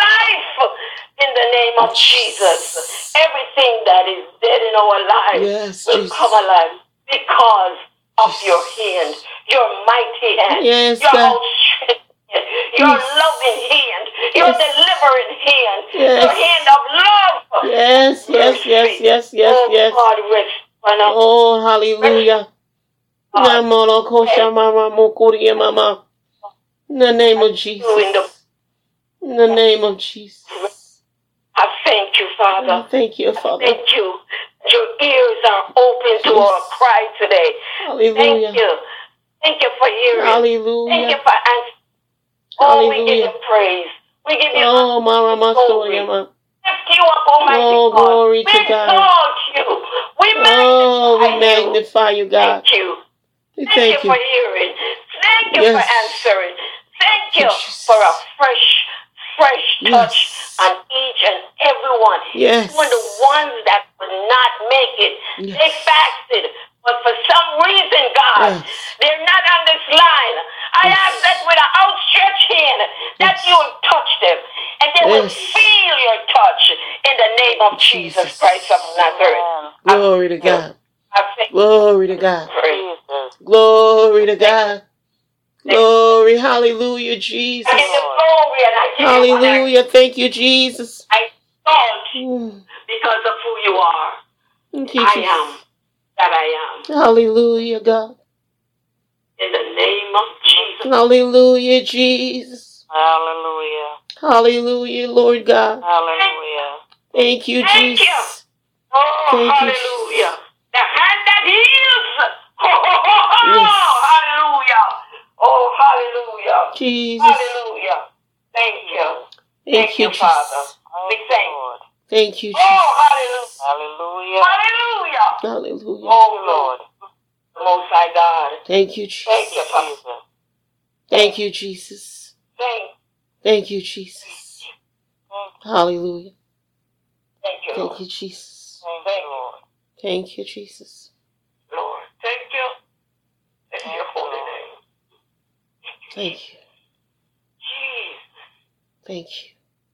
Life in the name of Jesus. Everything that is dead in our lives Yes, will Jesus. come alive because of your hand, your mighty hand, Yes, your God. outstretched hand, your Yes. loving hand, your Yes. delivering hand, Yes. your hand of love. Yes, yes, yes, yes, yes, Oh, yes. God, rest on us. Oh, hallelujah. God, Namoro kosha mama mokuri mama. In the name of Jesus. In the name of Jesus. I thank you, Father. Oh, thank you, Father. Thank you. Your ears are open to our Yes. cry today. Hallelujah. Thank you. Thank you for hearing. Thank you Hallelujah. for answering. Oh, we give you Hallelujah. praise. We give you Oh, Mama glory. Mastoria, ma. Lift you up, Almighty Oh, God. glory We to God. exalt you. We Oh, we magnify you. magnify you, God. Thank you. We Thank, thank you for you. hearing. Thank you Yes. for answering. Thank you Jesus. for a fresh, fresh touch Yes. on each and every one. Yes. Even the ones that could not make it, Yes. they fasted. But for some reason, God, Yes. they're not on this line. I Yes. ask that with an outstretched hand, that Yes. you will touch them. And they will Yes. feel your touch in the name of Jesus, Jesus. Christ of Nazareth. Glory to God. I thank Glory to God. you. Glory to God. Glory. Hallelujah, Jesus. I give you glory and I give you honor. Hallelujah. Thank you, Jesus. I exalt you Mm. because of who you are. Thank you, I Jesus. am that I am. Hallelujah, God. In the name of Jesus. Hallelujah, Jesus. Hallelujah. Hallelujah, Lord God. Hallelujah. Thank you, Thank you. Jesus. Oh, Thank you, hallelujah. The hand that heals. Oh, oh, oh, oh. Yes. Hallelujah. Oh, hallelujah. Jesus. Hallelujah. Thank you. Thank Thank you, you, Father. Jesus. We thank you. Thank you, Oh, Jesus. hallelujah. Hallelujah. Hallelujah. Hallelujah. Oh, Lord. Most High God. Thank you, Jesus. Thank you, Father. Thank you, Jesus. Thank Thank you, Jesus. Hallelujah. Thank you, Thank Lord. you, Jesus. Thank you, Lord. Thank you, Jesus. Lord, thank you. Thank your holy name. Thank you. Jesus. Thank you.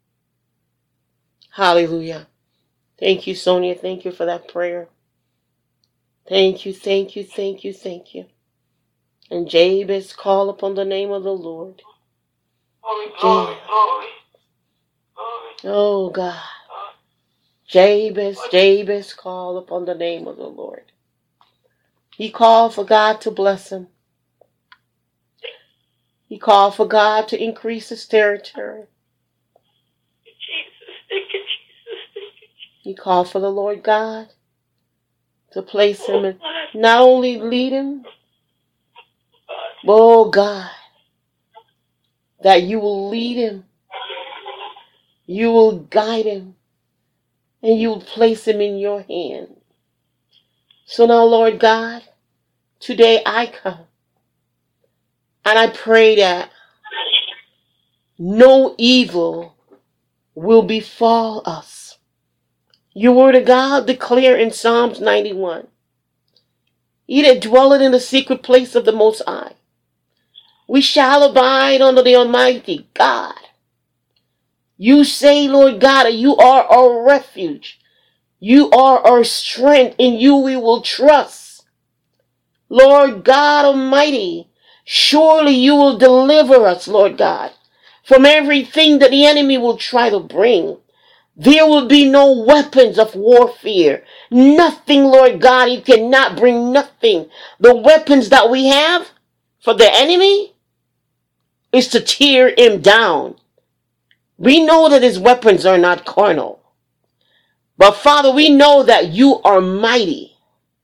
Hallelujah. Thank you, Sonia. Thank you for that prayer. Thank you, thank you, thank you, thank you. And Jabez called upon the name of the Lord. Glory, glory, glory. Glory. Oh, God. Jabez, Jabez called upon the name of the Lord. He called for God to bless him. He called for God to increase his territory. Jesus, thank you, Jesus, thank you. He called for the Lord God to place him and not only lead him, but, oh God, that you will lead him, you will guide him, and you will place him in your hand. So now, Lord God, today I come and I pray that no evil will befall us. Your word of God declare in Psalms ninety-one, ye that dwelleth in the secret place of the Most High, we shall abide under the Almighty God. You say, Lord God, that you are our refuge. You are our strength. In you we will trust. Lord God Almighty, surely you will deliver us, Lord God, from everything that the enemy will try to bring. There will be no weapons of warfare. Nothing, Lord God. He cannot bring nothing. The weapons that we have for the enemy is to tear him down. We know that his weapons are not carnal. But Father, we know that you are mighty.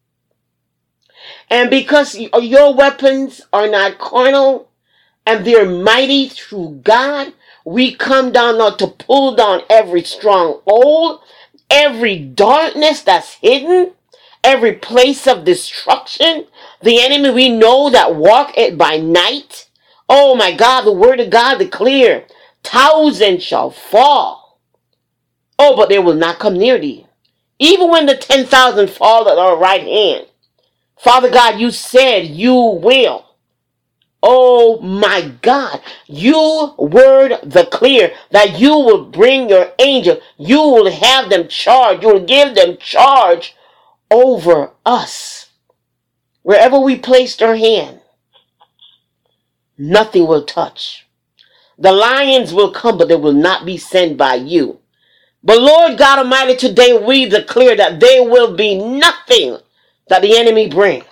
And because your weapons are not carnal and they're mighty through God, we come down now to pull down every stronghold, every darkness that's hidden, every place of destruction. The enemy we know that walk it by night. Oh my God, the word of God declare, thousands shall fall. Oh, but they will not come near thee. Even when the ten thousand fall at our right hand. Father God, you said you will. Oh my God, you word the clear that you will bring your angel. You will have them charge. You will give them charge over us. Wherever we placed our hand, nothing will touch. The lions will come, but they will not be sent by you. But Lord God Almighty, today we declare that there will be nothing that the enemy bring.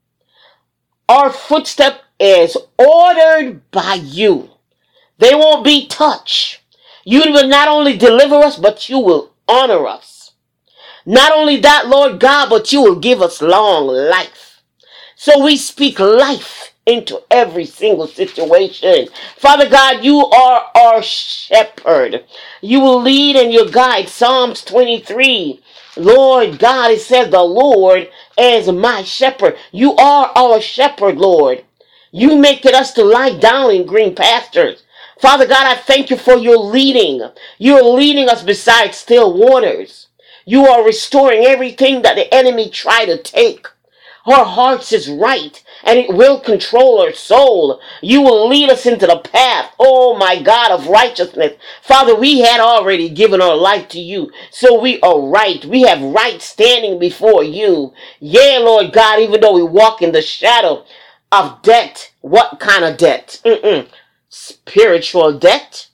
Our footstep is ordered by you. They won't be touched. You will not only deliver us, but you will honor us. Not only that, Lord God, but you will give us long life. So we speak life into every single situation. Father God, you are our shepherd. You will lead and you guide. Psalms twenty-three. Lord God, it says the Lord is my shepherd. You are our shepherd, Lord. You make it us to lie down in green pastures. Father God, I thank you for your leading. You're leading us beside still waters. You are restoring everything that the enemy tried to take. Our hearts is right, and it will control our soul. You will lead us into the path, oh my God, of righteousness. Father, we had already given our life to you, so we are right. We have right standing before you. Yeah, Lord God, even though we walk in the shadow of debt. What kind of debt? Mm-mm. Spiritual debt?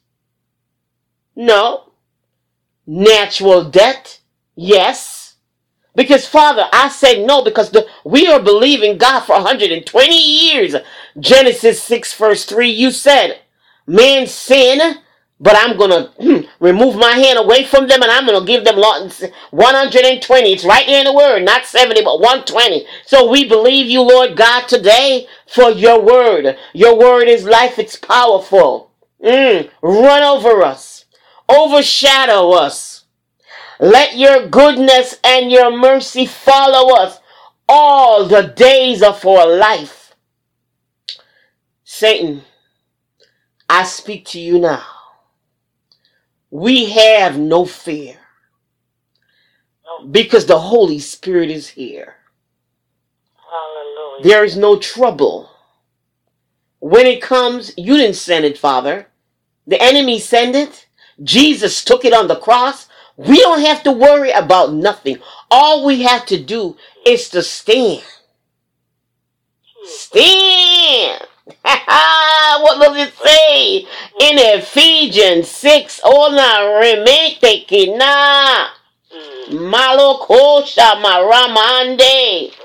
No. Natural debt? Yes. Because, Father, I say no because the, we are believing God for one hundred twenty years. Genesis six verse three, you said, man sin, But I'm going to remove my hand away from them, and I'm going to give them one hundred twenty. It's right there in the word, not seventy, but one hundred twenty. So we believe you, Lord God, today for your word. Your word is life. It's powerful. Mm, run over us. Overshadow us. Let your goodness and your mercy follow us all the days of our life. Satan, I speak to you now. We have no fear because the Holy Spirit is here. Hallelujah. There is no trouble. When it comes, you didn't send it, Father. The enemy sent it. Jesus took it on the cross. We don't have to worry about nothing. All we have to do is to stand. Stand. What does it say in Ephesians six? Ona remete kina malokosha maramande.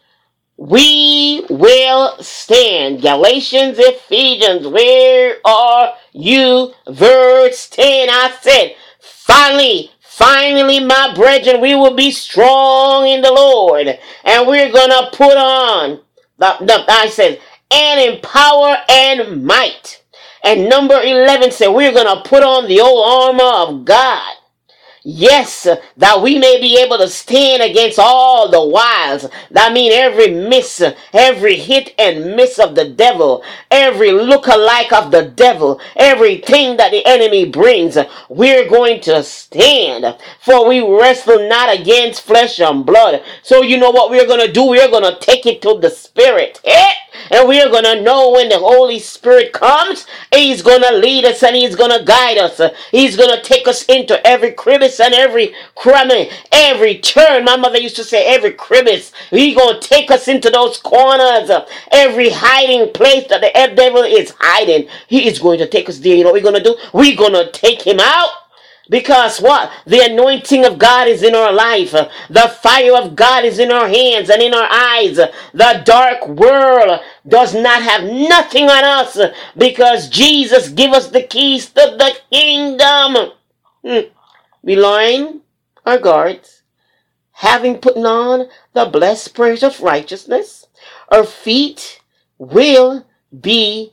We will stand. Galatians, Ephesians, where are you? Verse ten. I said, finally, finally, my brethren, we will be strong in the Lord, and we're gonna put on the, the I said, and in power and might. And number eleven said, we're going to put on the old armor of God. Yes, that we may be able to stand against all the wiles. That means every miss, every hit and miss of the devil, every look-alike of the devil, everything that the enemy brings, we're going to stand. For we wrestle not against flesh and blood. So you know what we're going to do? We're going to take it to the Spirit. Eh? And we're going to know when the Holy Spirit comes, he's going to lead us and he's going to guide us. He's going to take us into every crevice and every crummy, every turn. My mother used to say every crevice. He's going to take us into those corners, every hiding place that the devil is hiding. He is going to take us there. You know what we're going to do? We're going to take him out. Because what? The anointing of God is in our life. The fire of God is in our hands and in our eyes. The dark world does not have nothing on us because Jesus gave us the keys to the kingdom. Hmm. We line our guards, having put on the blessed prayers of righteousness. Our feet will be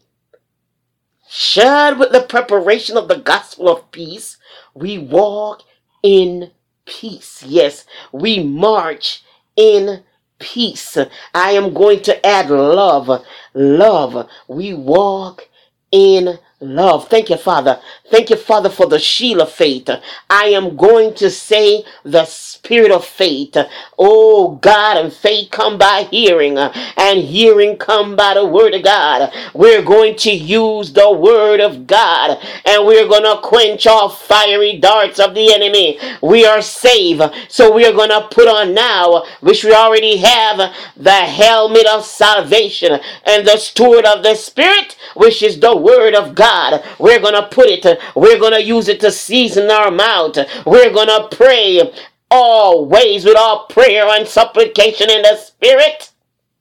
shod with the preparation of the gospel of peace. We walk in peace. Yes, we march in peace. I am going to add love. Love. We walk in love. Thank you, Father. Thank you, Father, for the shield of faith. I am going to say the spirit of faith. Oh, God, and faith come by hearing, and hearing come by the word of God. We're going to use the word of God, and we're going to quench all fiery darts of the enemy. We are saved, so we're going to put on now, which we already have, the helmet of salvation and the sword of the Spirit, which is the word of God. We're going to put it, we're going to use it to season our mouth. We're going to pray always with all prayer and supplication in the Spirit.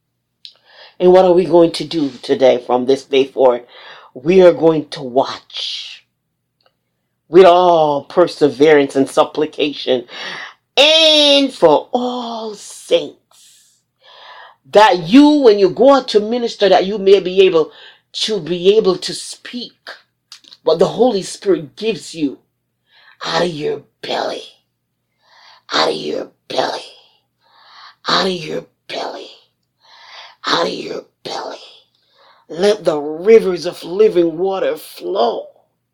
And what are we going to do today from this day forward? We are going to watch with all perseverance and supplication and for all saints, that you, when you go out to minister, that you may be able to be able to speak what the Holy Spirit gives you out of your belly, out of your belly, out of your belly, out of your belly. Let the rivers of living water flow.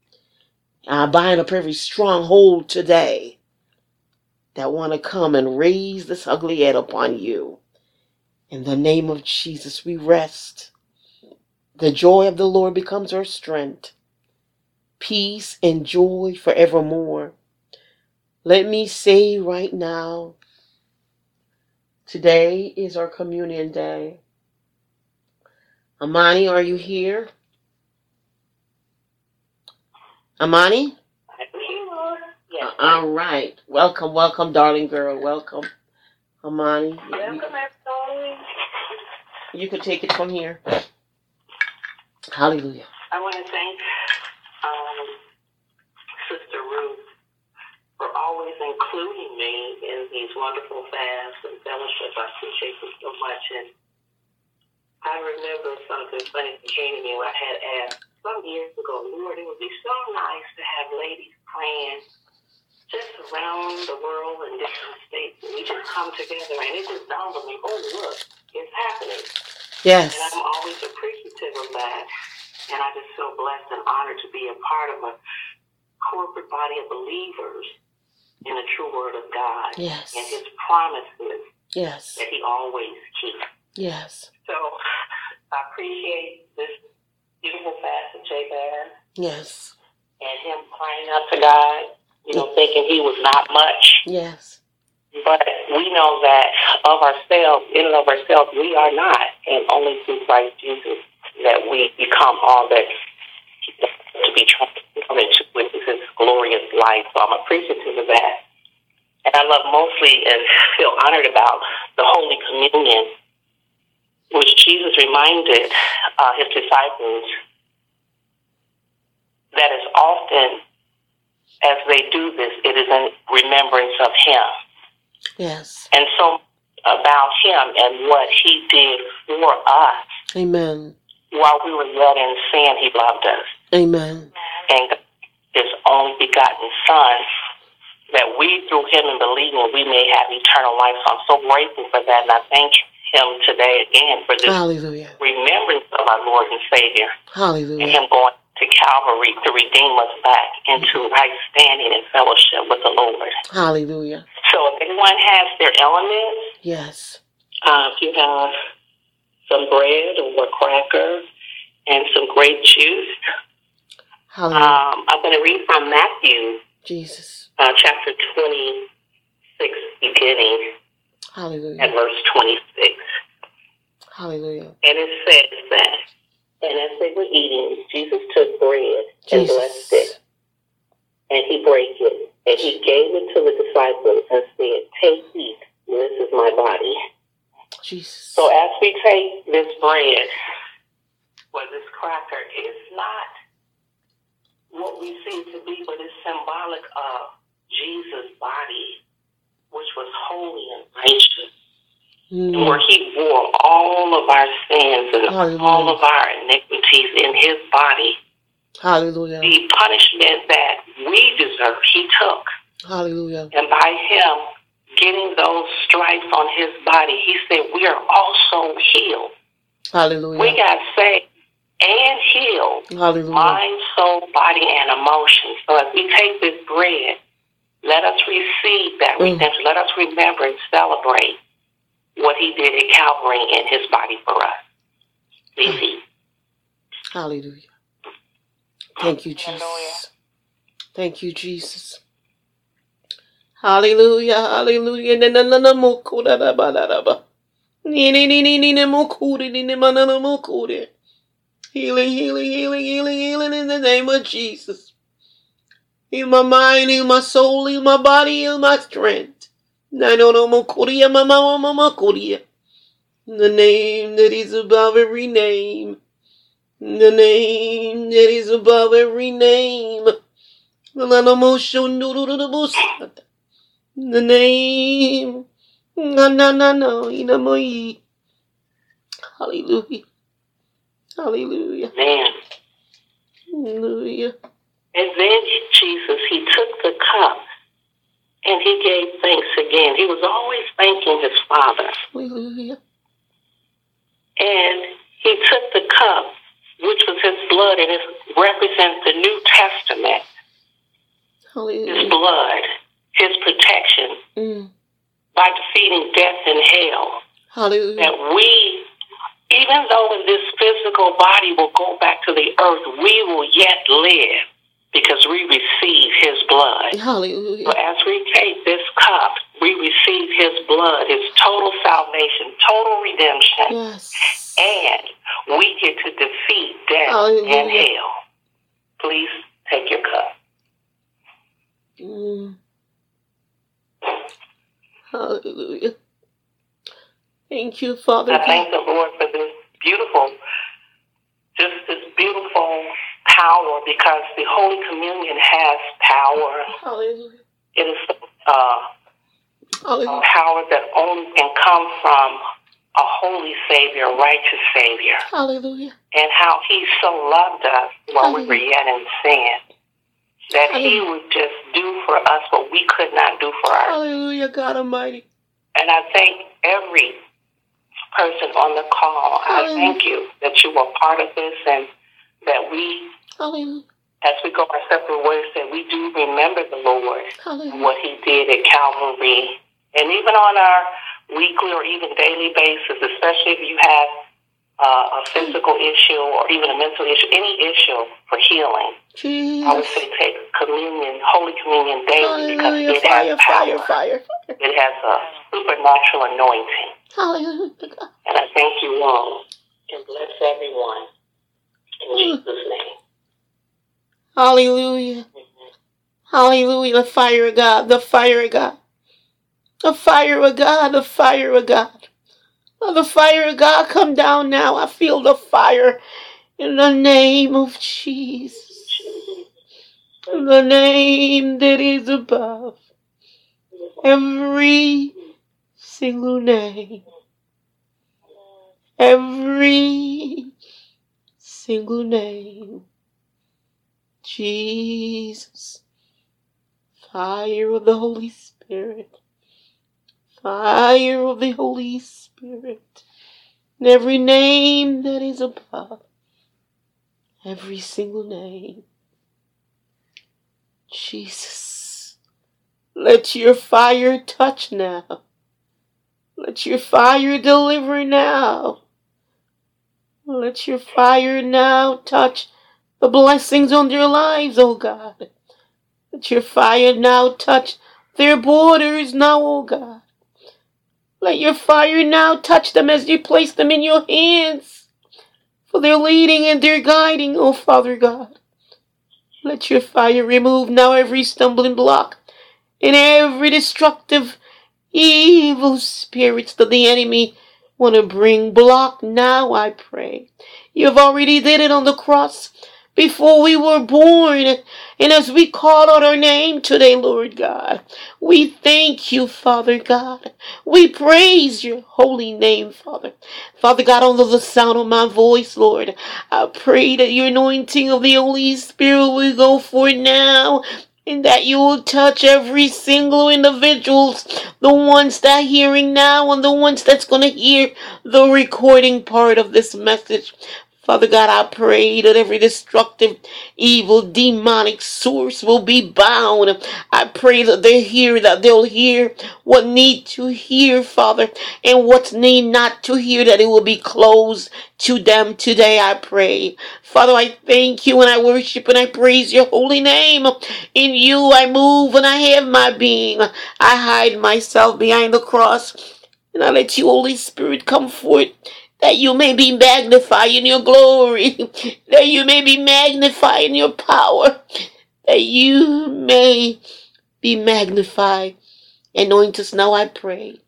I bind up every stronghold today that want to come and raise this ugly head upon you. In the name of Jesus, we rest. The joy of the Lord becomes our strength. Peace and joy forevermore. Let me say right now, today is our communion day. Amani, are you here? Amani? Yes. Uh, all right. Welcome, welcome, darling girl. Welcome, Amani. Welcome, everybody. You can take it from here. Hallelujah. I want to thank um, these wonderful fasts and fellowship. I appreciate them so much. And I remember something funny that came to me when I had asked some years ago, Lord, it would be so nice to have ladies praying just around the world in different states. And we just come together, and it just dawned on me, oh, look, it's happening. Yes. And I'm always appreciative of that. And I just feel blessed and honored to be a part of a corporate body of believers in the true word of God. Yes. And his promises Yes. that he always keeps. Yes. So I appreciate this beautiful fast of Jabez. Yes. And him crying out to God, you know, thinking he was not much. Yes. But we know that of ourselves, in and of ourselves, we are not. And only through Christ Jesus that we become all that to be transformed into with his glorious life. So I'm appreciative of that. And I love mostly and feel honored about the Holy Communion, which Jesus reminded uh, his disciples that as often as they do this, it is in remembrance of him. Yes. And so about him and what he did for us. Amen. While we were yet in sin, he loved us. Amen. And his only begotten Son, that we through him and believing we may have eternal life. So I'm so grateful for that, and I thank him today again for this Hallelujah. remembrance of our Lord and Savior. Hallelujah. And him going to Calvary to redeem us back into right standing and fellowship with the Lord. Hallelujah. So if anyone has their elements, yes. Uh, if you have some bread or a cracker and some grape juice. Hallelujah. Um, I'm going to read from Matthew, Jesus, uh, chapter twenty-six, beginning Hallelujah. at verse twenty-six. Hallelujah. And it says that, and as they were eating, Jesus took bread Jesus. and blessed it, and he brake it, and he gave it to the disciples and said, "Take, eat, this is my body." Jesus. So as we take this bread, or this cracker, it's not what we see to be, but it's symbolic of Jesus' body, which was holy and righteous, Mm. and where he bore all of our sins and Hallelujah. all of our iniquities in his body. Hallelujah. The punishment that we deserve, he took. Hallelujah. And by him getting those stripes on his body, he said we are also healed. Hallelujah. We got saved and healed, Hallelujah. mind, soul, body, and emotion. So as we take this bread, let us receive that Mm. redemption. Let us remember and celebrate what he did at Calvary in his body for us. Please eat. Hallelujah. Thank you, Hallelujah. Jesus. Thank you, Jesus. Hallelujah. Hallelujah. Na na na na mo ko da da ba da da ba. Ni ni ni ni ni ni mo ko di ni ni ma na na mo ko di. Healing, healing, healing, healing, healing in the name of Jesus. Heal my mind, heal my soul, heal my body, heal my strength. Na no no mo ko di ya ma ma ma ma ma ko di ya. The name that is above every name. The name that is above every name. The name. No, no, no, no. Hallelujah. Hallelujah. Man. Hallelujah. And then Jesus, he took the cup and he gave thanks again. He was always thanking his Father. Hallelujah. And he took the cup, which was his blood, and it represents the New Testament. Hallelujah. His blood, his protection, mm. by defeating death and hell. Hallelujah. That we, even though in this physical body will go back to the earth, we will yet live because we receive his blood. Hallelujah. So as we take this cup, we receive his blood, his total salvation, total redemption. Yes. And we get to defeat death Hallelujah. and hell. Please take your cup. Mm. Hallelujah. Thank you, Father I God. thank the Lord for this beautiful, just this beautiful power, because the Holy Communion has power. Hallelujah. It is uh, Hallelujah. A power that only can come from a holy Savior, a righteous Savior. Hallelujah. And how he so loved us while Hallelujah. we were yet in sin, that Hallelujah. he would just do for us what we could not do for ourselves. Hallelujah, God Almighty. And I thank every person on the call. Hallelujah. I thank you that you were part of this, and that we, Hallelujah. as we go our separate ways, that we do remember the Lord Hallelujah. and what he did at Calvary. And even on our weekly or even daily basis, especially if you have uh, a physical issue or even a mental issue, any issue for healing, Jesus. I would say take communion, Holy Communion daily, because Hallelujah. it Fire, has power. fire, fire, fire. It has a supernatural anointing. Hallelujah, God. And I thank you all and bless everyone in Jesus' name. Hallelujah. Mm-hmm. Hallelujah. The fire of God. The fire of God. The fire of God. The fire of God. Oh, the fire of God come down now. I feel the fire in the name of Jesus. In the name that is above every single name. Every single name. Jesus. Fire of the Holy Spirit. Fire of the Holy Spirit. And every name that is above. Every single name. Jesus. Let your fire touch now. Let your fire deliver now. Let your fire now touch the blessings on their lives, oh God. Let your fire now touch their borders now, oh God. Let your fire now touch them as you place them in your hands for their leading and their guiding, oh Father God. Let your fire remove now every stumbling block and every destructive evil spirits that the enemy want to bring. Block now, I pray. You've already did it on the cross before we were born. And as we call out our name today, Lord God, we thank you, Father God. We praise your holy name, Father. Father God, under the sound of my voice, Lord, I pray that your anointing of the Holy Spirit will go forth now, and that you will touch every single individuals, the ones that are hearing now and the ones that's going to hear the recording part of this message. Father God, I pray that every destructive, evil, demonic source will be bound. I pray that they hear, that they'll hear what need to hear, Father, and what's need not to hear, that it will be closed to them today, I pray. Father, I thank you and I worship and I praise your holy name. In you I move and I have my being. I hide myself behind the cross, and I let you, Holy Spirit, come forth, that you may be magnified in your glory, that you may be magnified in your power, that you may be magnified. Anoint us now, I pray,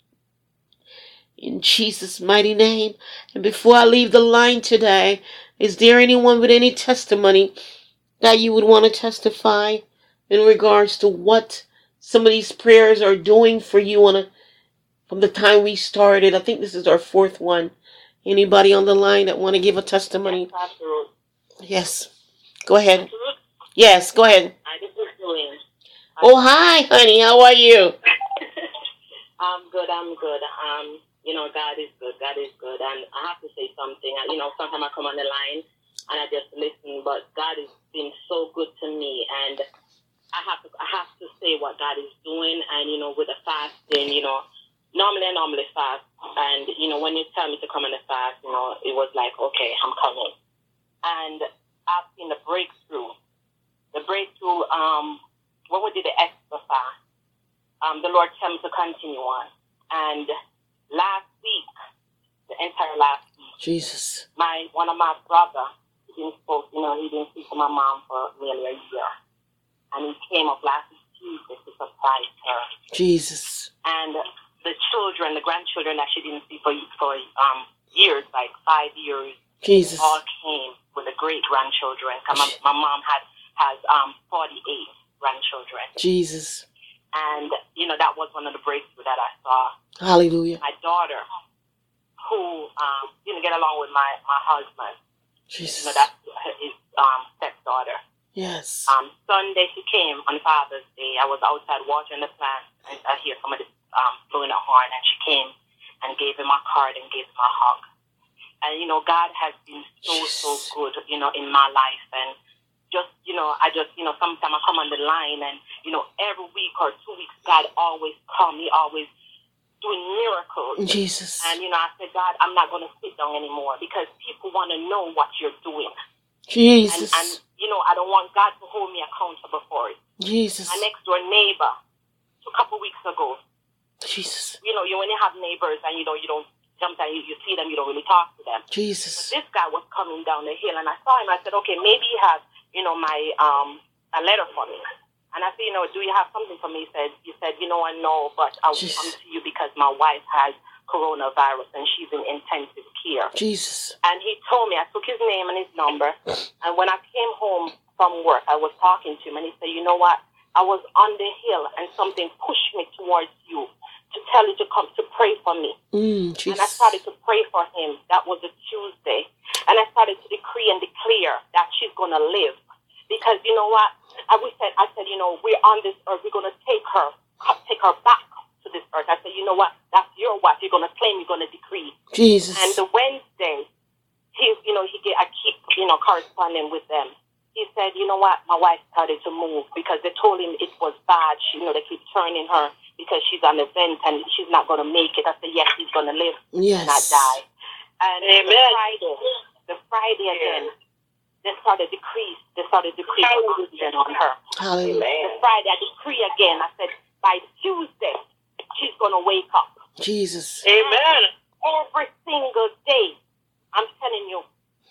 in Jesus' mighty name. And before I leave the line today, is there anyone with any testimony that you would want to testify in regards to what some of these prayers are doing for you on a, from the time we started? I think this is our fourth one. Anybody on the line that want to give a testimony? Yes, absolutely. Yes. Go ahead. Yes, go ahead. I just was doing. Oh, hi, honey. How are you? I'm good. I'm good. Um, you know, God is good. God is good. And I have to say something. You know, sometimes I come on the line and I just listen, but God has been so good to me, and I have to, I have to say what God is doing. And you know, with the fasting, you know, normally I normally fast, and you know, when you tell me to come on the fast, you know, it was like, okay, I'm coming. And I've seen the breakthrough. The breakthrough, um, what we did the extra fast. Um, the Lord told me to continue on. And last week, the entire last week, Jesus. my one of my brother, he didn't spoke, you know, he didn't speak to my mom for nearly a year. And he came up last week Tuesday to surprise her. Jesus. And the children, the grandchildren that she didn't see for for um years, like five years, Jesus. all came with the great grandchildren. My, my mom had has um forty-eight grandchildren. Jesus. And, you know, that was one of the breakthroughs that I saw. Hallelujah. My daughter, who um, didn't get along with my, my husband. Jesus. You know, that's his um, stepdaughter. Yes. Um, Sunday she came on Father's Day. I was outside watering the plants, and I hear somebody um, blowing a horn, and she came and gave him a card and gave him a hug. And, you know, God has been so, so good, you know, in my life. And just, you know, I just, you know, sometimes I come on the line and, you know, every week or two weeks, God always come. He always doing miracles. Jesus. And, you know, I said, God, I'm not going to sit down anymore because people want to know what you're doing. Jesus. And, and, you know, I don't want God to hold me accountable for it. Jesus. My next door neighbor, a couple weeks ago, Jesus. you know, you when you have neighbors and, you know, you don't, sometimes you, you see them, you don't really talk to them. Jesus. But this guy was coming down the hill and I saw him. I said, okay, maybe he has, you know, my, um, a letter for me. And I said, you know, do you have something for me? He said, he said, you know, I know, but I will come to you because my wife has coronavirus and she's in intensive care. Jesus. And he told me, I took his name and his number. And when I came home from work, I was talking to him and he said, you know what? I was on the hill and something pushed me towards you to tell you to come to pray for me. Mm, and I started to pray for him. That was a Tuesday. And I started to decree and declare that she's going to live. Because you know what? I, we said, I said, you know, we're on this earth. We're going to take her, take her back to this earth. I said, you know what? That's your wife. You're going to claim. You're going to decree. Jesus. And the Wednesday, he, you know, he get, I keep, you know, corresponding with them. He said, you know what? My wife started to move because they told him it was bad. She, you know, they keep turning her because she's on the vent and she's not going to make it. I said, yes, she's going to live yes. and not die. And Amen. the Friday, the Friday again, they started decrease. They started decrease oxygen on her. Hallelujah. The Friday, I decree again. I said, by Tuesday, she's going to wake up. Jesus. Amen. Every single day, I'm telling you,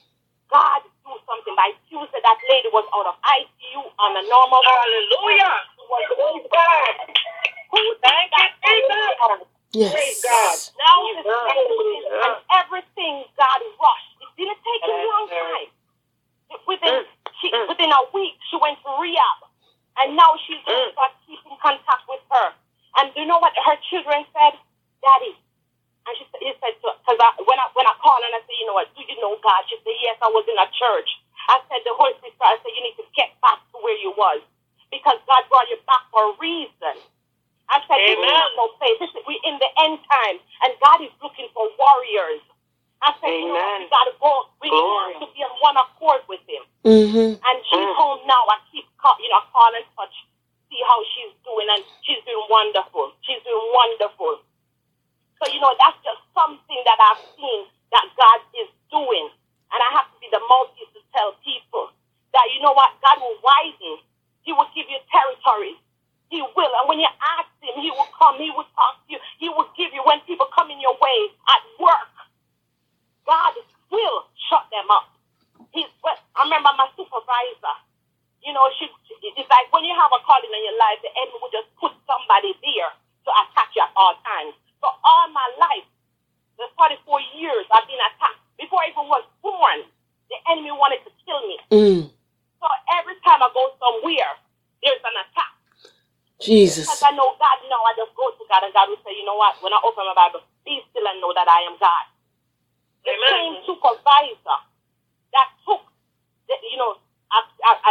God do something. By Tuesday, that lady was out of I C U on a normal. Hallelujah. Praise God. Who thank you, Jesus. Yes. Praise God. Now it's and everything God rushed. It didn't take a long time. Within she, within a week, she went to rehab, and now she's going to keep in contact with her. And do you know what her children said? Daddy. And she said, he said, because when I when I called and I said, you know what, do you know God? She said, yes, I was in a church. I said, the Holy Spirit, I said, you need to get back to where you was because God brought you back for a reason. I said, this is not no place. This is, we're in the end time, and God is looking for warriors. I said, Amen. You know what, we got to go. We need to be on one accord with Him. Mm-hmm. And she's mm. home now. I keep, call, you know, calling touch, see how she's doing, and she's doing wonderful. She's doing wonderful. So, you know, that's just something that I've seen that God is doing. And I have to be the mouthpiece to tell people that, you know what, God will widen. He will give you territories. He will. And when you ask Him, He will come. He will talk to you. He will give you when people come in your way at work. God will shut them up. He's, I remember my supervisor. You know, she, it's like when you have a calling in your life, the enemy will just put somebody there to attack you at all times. So all my life, the forty-four years, I've been attacked. Before I even was born, the enemy wanted to kill me. Mm. So every time I go somewhere, there's an attack. Jesus. Because I know God now, I just go to God and God will say, you know what, when I open my Bible, be still and know that I am God. The Amen. Same supervisor that took, the, you know, I, I, I,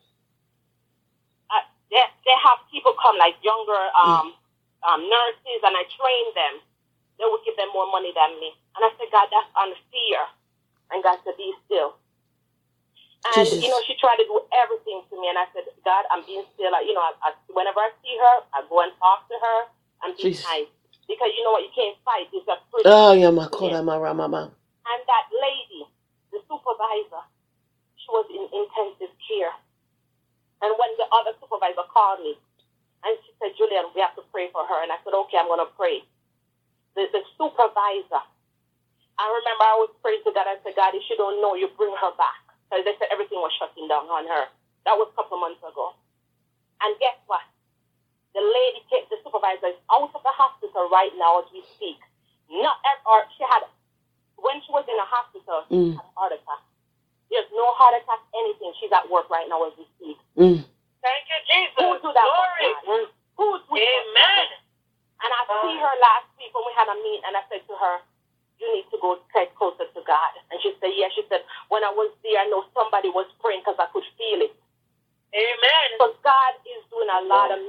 I they, they have people come like younger, um, mm. Um, nurses, and I train them. They would give them more money than me. And I said, God, that's unfair. And God said, be still. And, Jesus. You know, she tried to do everything to me. And I said, God, I'm being still. I, you know, I, I, whenever I see her, I go and talk to her and be Jesus. Nice. Because, you know what, you can't fight. It's a spirit. Oh, yeah, my God, my mama. And that lady, the supervisor, she was in intensive care. And when the other supervisor called me, and she said, Julian, we have to pray for her. And I said, okay, I'm going to pray. The, the supervisor, I remember I was praying to God. I said, God, if she don't know, you bring her back. Because they said everything was shutting down on her. That was a couple of months ago. And guess what? The lady, came, the supervisor, is out of the hospital right now as we speak. Not, or she had, when she was in the hospital, mm. she had a heart attack. There's no heart attack, anything. She's at work right now as we speak. Mm. Thank you, Jesus. Who do that? Glory. Who do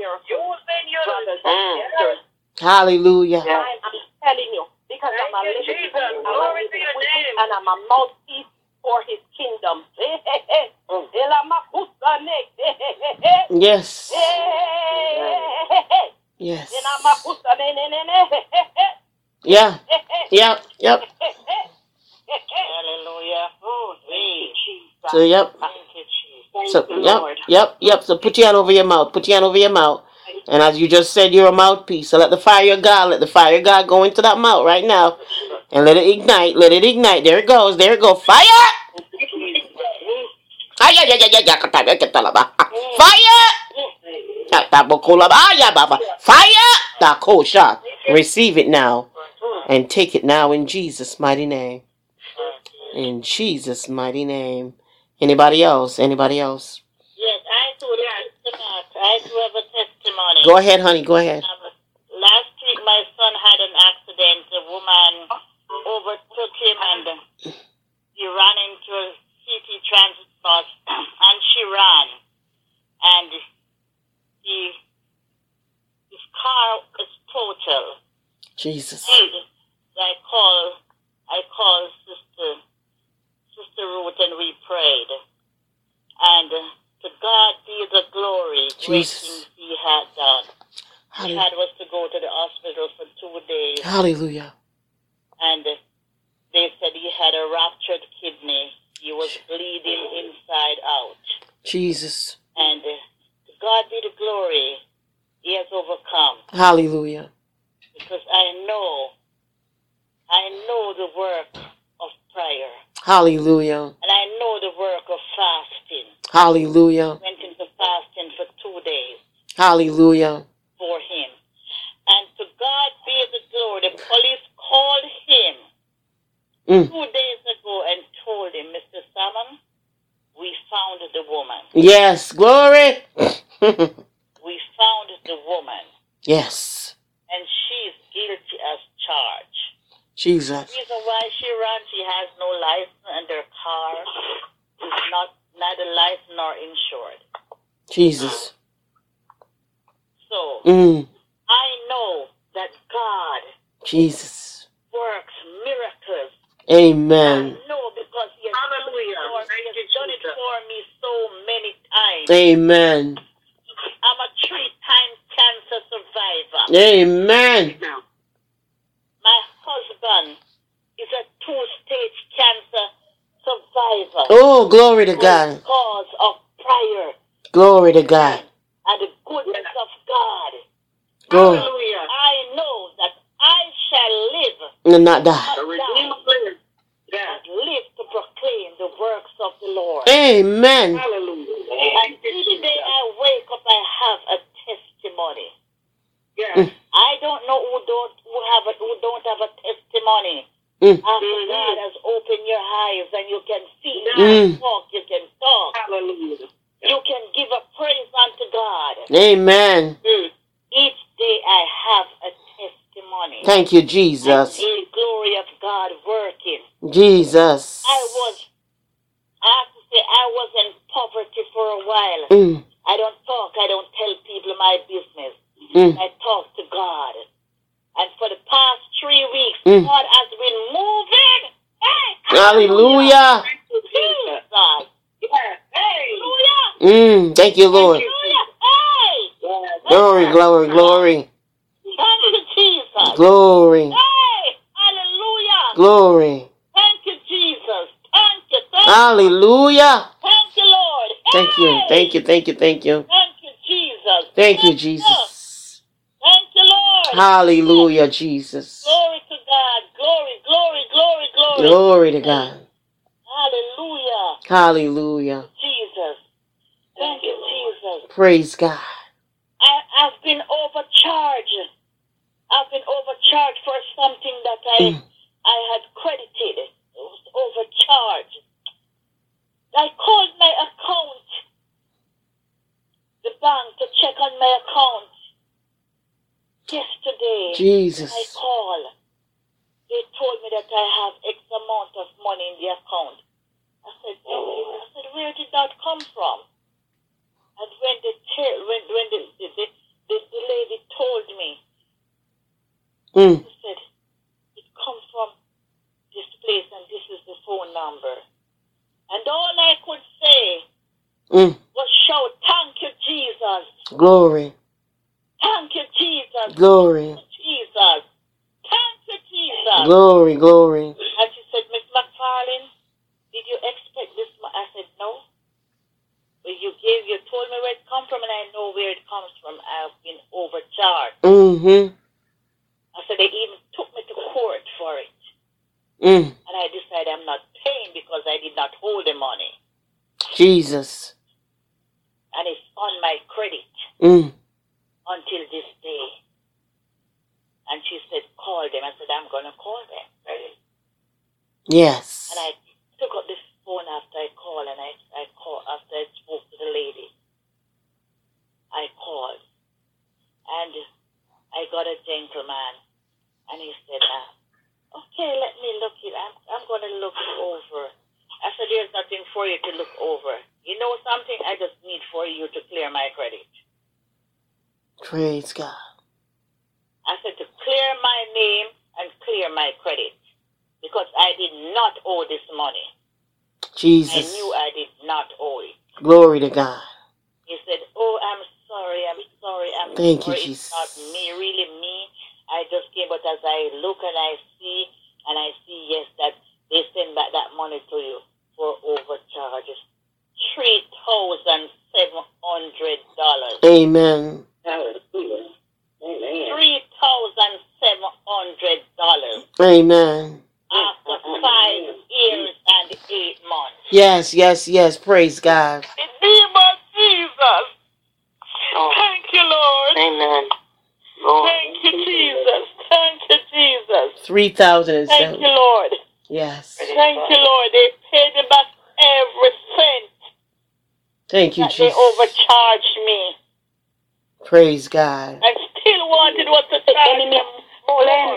brothers and sisters. Hallelujah. Yeah. I'm telling you, because I'm a living witness, I'm a living witness, and I'm a mouthpiece for His kingdom. Yes. Yes. Yeah. Yep. Yep. Hallelujah. Oh, Jesus. So yep. So yep. Yep. Yep. So put your hand over your mouth. Put your hand over your mouth. And as you just said, you're a mouthpiece. So let the fire of God, let the fire of God go into that mouth right now. And let it ignite. Let it ignite. There it goes. There it goes. Fire! Fire! Fire! Receive it now. And take it now in Jesus' mighty name. In Jesus' mighty name. Anybody else? Anybody else? Yes, I do. I do have a testimony. Go ahead, honey. Go ahead. Um, last week, my son had an accident. A woman overtook him and he ran into a city transit bus and she ran. And he, his car was total. Jesus. And I called, I called Sister, Sister Ruth and we prayed. And to God be the glory. Great things He had done. He had was to go to the hospital for two days. Hallelujah. And they said he had a ruptured kidney. He was bleeding inside out. Jesus. And to God be the glory. He has overcome. Hallelujah. Because I know, I know the work of prayer. Hallelujah. And I know the work of fasting. Hallelujah. Went into fasting for two days. Hallelujah. For him. And to God be the glory. The police called him mm. two days ago and told him, Mister Salmon, we found the woman. Yes, glory. We found the woman. Yes. And she's guilty as charged. Jesus. The reason why she ran, she has no license and her car is not neither licensed nor insured. Jesus. So, mm. I know that God Jesus works miracles. Amen. I know because He has, Hallelujah. Done, it for, he has done it for me so many times. Amen. I'm a three-time cancer survivor. Amen. My husband is a two-stage cancer survivor. Oh, glory to God. Because of prayer. Glory to God. And the goodness of God. Glory. Hallelujah. I know that I shall live. And not die. Not die. But live to proclaim the works of the Lord. Amen. Hallelujah. And each day I wake up, I have a testimony. Yes. Mm. I don't know who don't who have a, who don't have a testimony. Mm. After mm-hmm. God has opened your eyes and you can see, you can mm. talk, you can talk. Hallelujah. You can give a praise unto God. Amen. Mm. Each day I have a testimony. Thank you, Jesus. I see the glory of God working. Jesus. I was, I have to say, I was in poverty for a while. Mm. I don't talk, I don't tell people my business. Mm. I talk to God. And for the past three weeks, mm. God has been moving. Hey, hallelujah. Jesus. Yeah. Hey. Hallelujah. Mm. Thank you, Lord. Hallelujah. Hey. Glory, glory, glory. Thank you, Jesus. Glory. Hey. Hallelujah. Glory. Thank you, Jesus. Thank you. Thank hallelujah. Thank you, Lord. Hey. Thank you. Thank you. Thank you. Thank you. Thank you, Jesus. Thank you, Jesus. Thank you, Lord. Hallelujah, Jesus. Glory to God. Glory, glory, glory, glory. Glory to God. Hallelujah. Hallelujah. Jesus. Thank you, Jesus. Praise God. I, I've been overcharged. I've been overcharged for something that I mm. I had credited. It was overcharged. I called my account, the bank, to check on my account. Yesterday, Jesus. I called. They told me that I have X amount of money in the account. I said, no. I said, where did that come from? And when they tell, when when the, the, the, Mm. He said, it comes from this place and this is the phone number. And all I could say Mm. was shout, thank you, Jesus. Glory. Thank you, Jesus. Glory. Jesus. Thank you, Jesus. Glory, glory. And she said, Miss McFarlane, did you expect this? I said, no. But you gave, you told me where it comes from, and I know where it comes from. I've been overcharged. Mm-hmm. I said, they even took me to court for it. Mm. And I decided I'm not paying because I did not hold the money. Jesus. And it's on my credit Mm. until this day. And she said, call them. I said, I'm going to call them. Yes. And I took up the phone after I called, and I, I called after I spoke to the lady. I called. And I got a gentleman. And he said, uh, okay, let me look it. I'm, I'm going to look it over. I said, there's nothing for you to look over. You know something? I just need for you to clear my credit. Praise God. I said to clear my name and clear my credit. Because I did not owe this money. Jesus. I knew I did not owe it. Glory to God. He said, oh, I'm sorry, I'm sorry, I'm Thank sorry. you, It's Jesus. not me, really me. I just came, but as I look and I see, and I see, yes, that they send back that money to you for overcharges. three thousand seven hundred dollars. Amen. Hallelujah. Amen. three thousand seven hundred dollars. Amen. After five years and eight months. Yes, yes, yes. Praise God. In the name of Jesus. Oh. Thank you, Lord. Amen. Lord. Thank you, Jesus. Thank you, Jesus. Three thousand and Thank seven. you, Lord. Yes. Thank you, Lord. They paid me back every cent Thank you, that they Jesus. overcharged me. Praise God. And still wanted what to charge them more.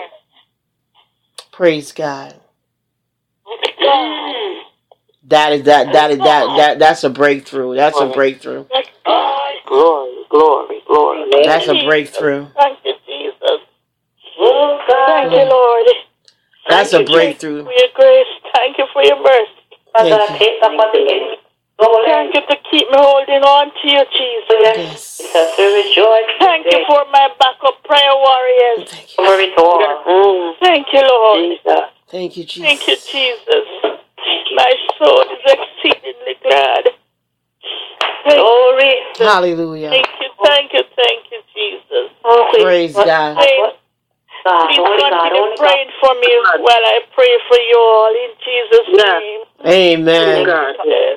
Praise God. God. That is that that is that that that's a breakthrough. That's a breakthrough. God. Glory, glory, glory. That's a breakthrough. Thank you, Jesus. Thank you, Lord. That's a breakthrough. Thank you for your grace. Thank you for your mercy. Thank you. Thank you to keep me holding on to you, Jesus. Yes. Thank you for my backup prayer warriors. Thank you. Thank you, Lord. Thank you, Jesus. Thank you, Jesus. My soul is exceedingly glad. Glory. Hallelujah. Thank you, thank you, thank you, Jesus. Praise God. Please, please continue praying for me while I pray for you all in Jesus' name. Amen. Amen.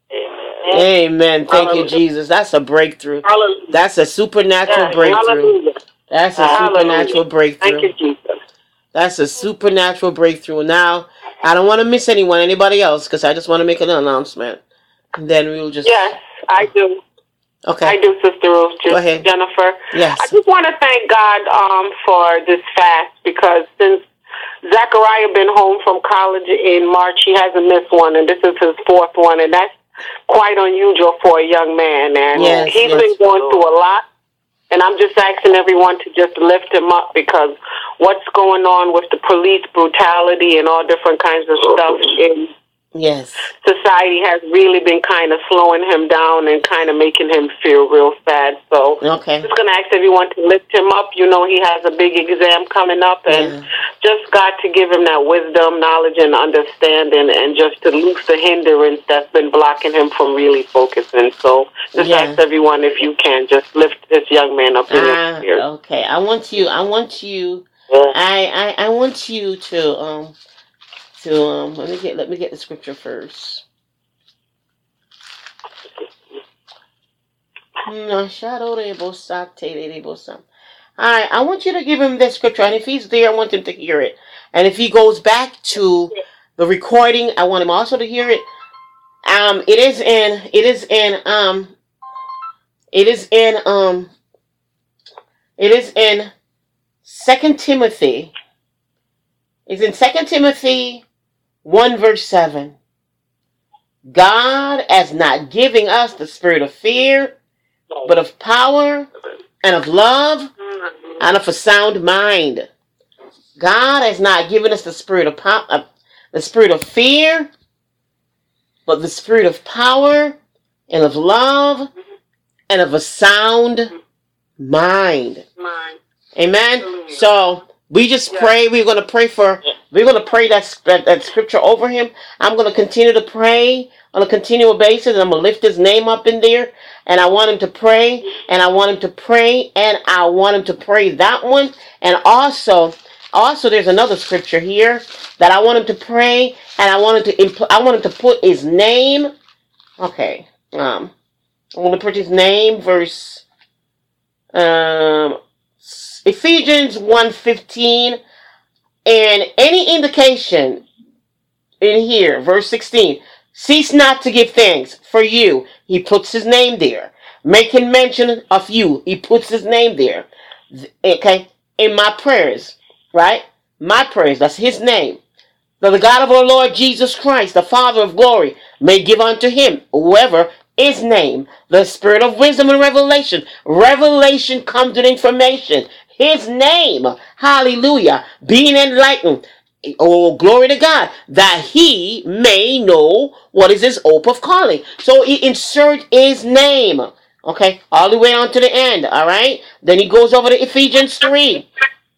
Amen. Thank you, Jesus. That's a breakthrough. That's a supernatural breakthrough. That's a supernatural breakthrough. Thank you, Jesus. That's a supernatural breakthrough. Now, I don't want to miss anyone, anybody else, because I just want to make an announcement. And then we'll just... Yes, I do. Okay. I do, Sister Rose. Go ahead. Jennifer. Yes. I just want to thank God um, for this fast, because since Zachariah been home from college in March, he hasn't missed one, and this is his fourth one, and that's quite unusual for a young man. And yes, he's yes. been going through a lot. And I'm just asking everyone to just lift him up, because what's going on with the police brutality and all different kinds of stuff in yes. society has really been kind of slowing him down and kind of making him feel real sad. So okay. I'm just going to ask everyone to lift him up. You know, he has a big exam coming up, and yeah. just God to give him that wisdom, knowledge, and understanding, and just to loose the hindrance that's been blocking him from really focusing. So just yeah. ask everyone, if you can, just lift this young man up in uh, your spirit. Okay, I want you, I want you, yeah. I, I, I want you to, um, to, um, let me get, let me get the scripture first. No, shadow de bosate de bosam. Alright, I want you to give him the scripture, and if he's there, I want him to hear it. And if he goes back to the recording, I want him also to hear it. Um, it is in, it is in, um, it is in, um, it is in Second Timothy. It's in Second Timothy one verse seven. God has not given us the spirit of fear, but of power and of love and of a sound mind. God has not given us the spirit of power, uh, the spirit of fear, but the spirit of power and of love and of a sound mind. Mind. Amen. Hallelujah. So we just Yeah. pray. We're going to pray for. We're going to pray that, that that scripture over him. I'm going to continue to pray on a continual basis. And I'm going to lift his name up in there, and I want him to pray, and I want him to pray, and I want him to pray that one, and also. Also, there's another scripture here that I want him to pray, and I want him to impl- I want him to put his name. Okay, um, I'm going to put his name, verse um, Ephesians one fifteen, and any indication in here, verse sixteen. Cease not to give thanks for you. He puts his name there. Making mention of you. He puts his name there. Okay, in my prayers. Right? My prayers, that's his name. That the God of our Lord Jesus Christ, the Father of glory, may give unto him, whoever is named, the spirit of wisdom and revelation. Revelation comes with information. His name, hallelujah, being enlightened. Oh, glory to God, that he may know what is his hope of calling. So he insert his name. Okay, all the way on to the end, all right? Then he goes over to Ephesians three.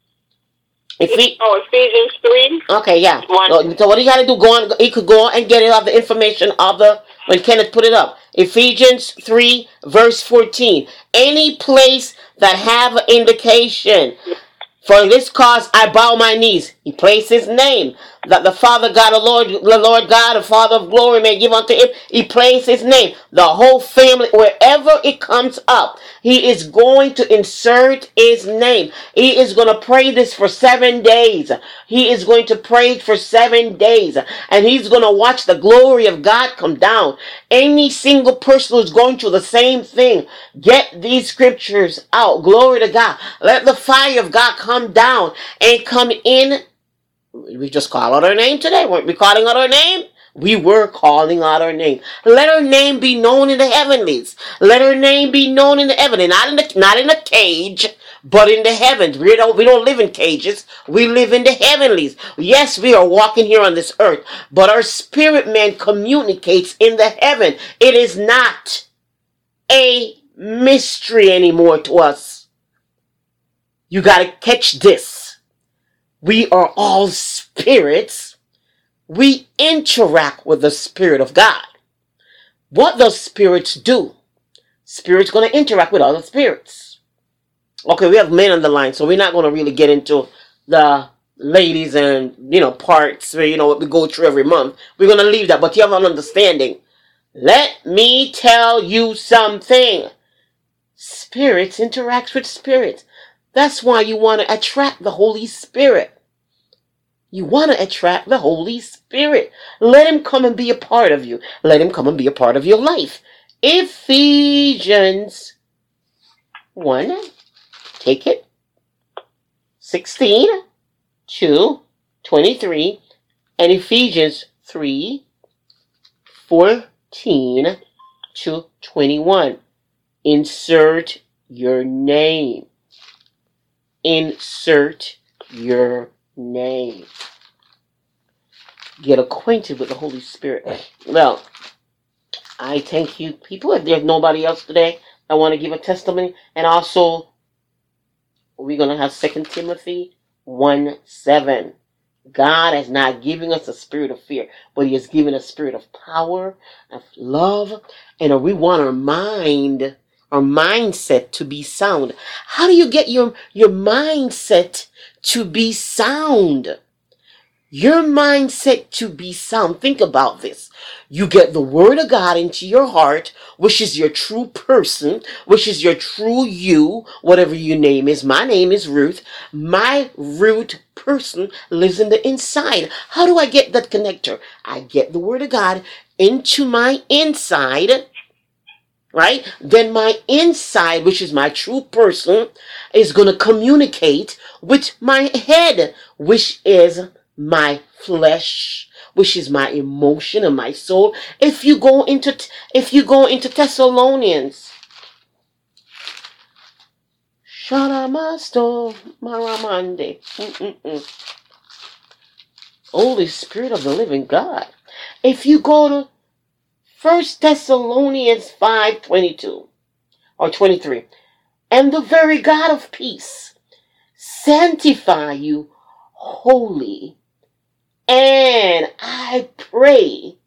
If he, oh, Ephesians three. Okay, yeah. One. So what he got to do? Go on. He could go on and get it off the information of the when Kenneth put it up. Ephesians three, verse fourteen. Any place that have indication. For this cause I bow my knees. He placed his name. That the Father God, the Lord, the Lord God, the Father of glory may give unto him. He placed his name. The whole family, wherever it comes up, he is going to insert his name. He is going to pray this for seven days. He is going to pray for seven days. And he's going to watch the glory of God come down. Any single person who's going through the same thing, get these scriptures out. Glory to God. Let the fire of God come down and come in. We just call out our name today. Weren't we calling out our name? We were calling out our name. Let her name be known in the heavenlies. Let her name be known in the heavenlies. Not in the, not in a cage, but in the heavens. We don't, we don't live in cages. We live in the heavenlies. Yes, we are walking here on this earth, but our spirit man communicates in the heaven. It is not a mystery anymore to us. You got to catch this. We are all spirits. We interact with the Spirit of God. What does spirits do? Spirits going to interact with other spirits. Okay, we have men on the line, so we're not going to really get into the ladies and, you know, parts, where, you know, what we go through every month. We're going to leave that, but you have an understanding. Let me tell you something. Spirits interact with spirits. That's why you want to attract the Holy Spirit. You want to attract the Holy Spirit. Let him come and be a part of you. Let him come and be a part of your life. Ephesians one, take it, sixteen to twenty-three, and Ephesians three, fourteen to twenty-one. Insert your name. Insert your name. Get acquainted with the Holy Spirit. Well, I thank you, people. If there's nobody else today, I want to give a testimony. And also, we're going to have Second Timothy one seven. God has not given us a spirit of fear, but he has given us a spirit of power, of love, and we want our mind our mindset to be sound. How do you get your, your mindset to be sound? Your mindset to be sound. Think about this. You get the word of God into your heart, which is your true person, which is your true you, whatever your name is. My name is Ruth. My root person lives in the inside. How do I get that connector? I get the word of God into my inside. Right? Then my inside, which is my true person, is going to communicate with my head, which is my flesh, which is my emotion and my soul. If you go into, if you go into Thessalonians, Sharamasto Maramande. Mm-mm-mm. Holy Spirit of the living God. If you go to First Thessalonians five twenty-two or twenty-three, and the very God of peace sanctify you wholly. And I pray,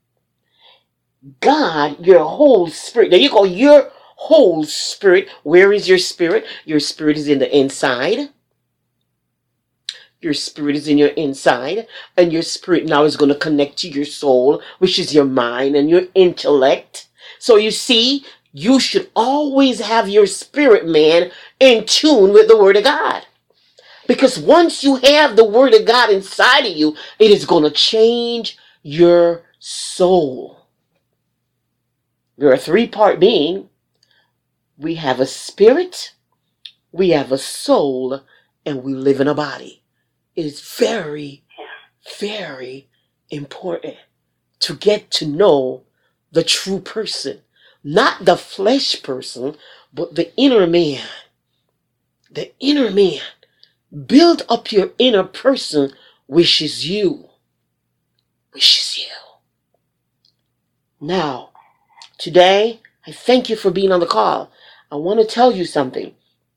God, your whole spirit. There you go, your whole spirit. Where is your spirit? Your spirit is in the inside. Your spirit is in your inside. And your spirit now is going to connect to your soul, which is your mind and your intellect. So you see, you should always have your spirit, man, in tune with the Word of God. Because once you have the Word of God inside of you, it is going to change your soul. You're a three-part being. We have a spirit, we have a soul, and we live in a body. It is very, very important to get to know the true person. Not the flesh person, but the inner man. The inner man. Build up your inner person, which is you. Which is you. Now, today, I thank you for being on the call. I want to tell you something.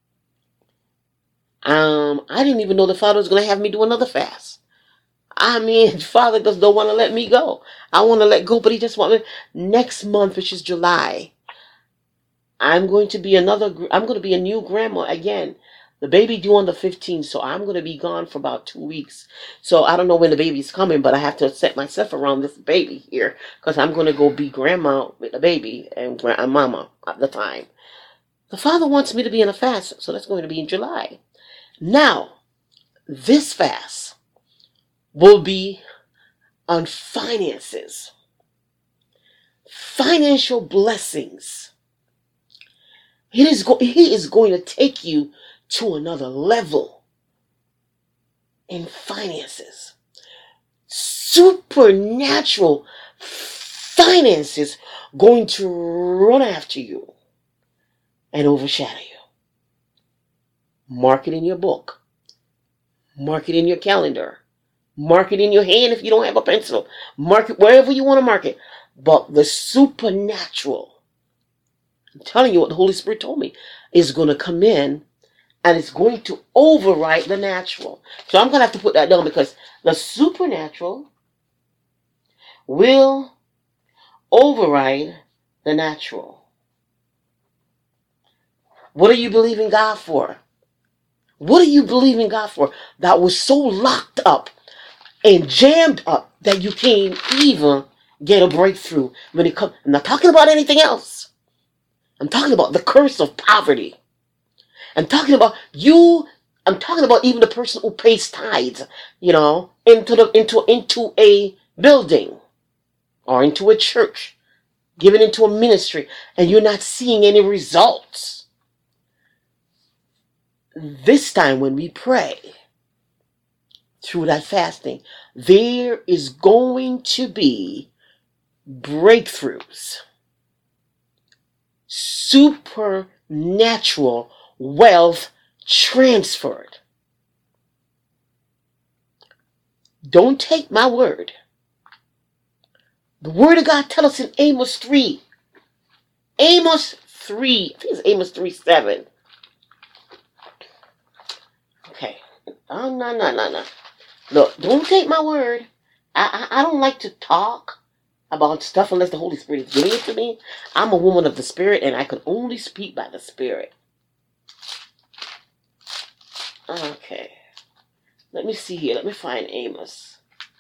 Um, I didn't even know the Father was going to have me do another fast. I mean, Father just don't want to let me go. I want to let go, but he just wants me. Next month, which is July, I'm going to be another, I'm going to be a new grandma again. The baby due on the fifteenth, so I'm going to be gone for about two weeks. So I don't know when the baby's coming, but I have to set myself around this baby here, because I'm going to go be grandma with the baby and grandmama at the time. The Father wants me to be in a fast, so that's going to be in July. Now, this fast will be on finances, financial blessings. It is go- he is going to take you to another level in finances. Supernatural finances going to run after you and overshadow you. Mark it in your book. Mark it in your calendar. Mark it in your hand if you don't have a pencil. Mark it wherever you want to mark it. But the supernatural, I'm telling you what the Holy Spirit told me, is going to come in and it's going to override the natural. So I'm going to have to put that down, because the supernatural will override the natural. What are you believing God for? What are you believing God for that was so locked up and jammed up that you can't even get a breakthrough when it comes? I'm not talking about anything else. I'm talking about the curse of poverty. I'm talking about you. I'm talking about even the person who pays tithes, you know, into the into into a building or into a church, giving into a ministry, and you're not seeing any results. This time when we pray through that fasting, there is going to be breakthroughs, supernatural wealth transferred. Don't take my word. The Word of God tells us in Amos three. Amos three. I think it's Amos three seven. Okay. Oh, no, no, no, no. Look, don't take my word. I, I, I don't like to talk about stuff unless the Holy Spirit is giving it to me. I'm a woman of the Spirit, and I can only speak by the Spirit. Okay. Let me see here. Let me find Amos.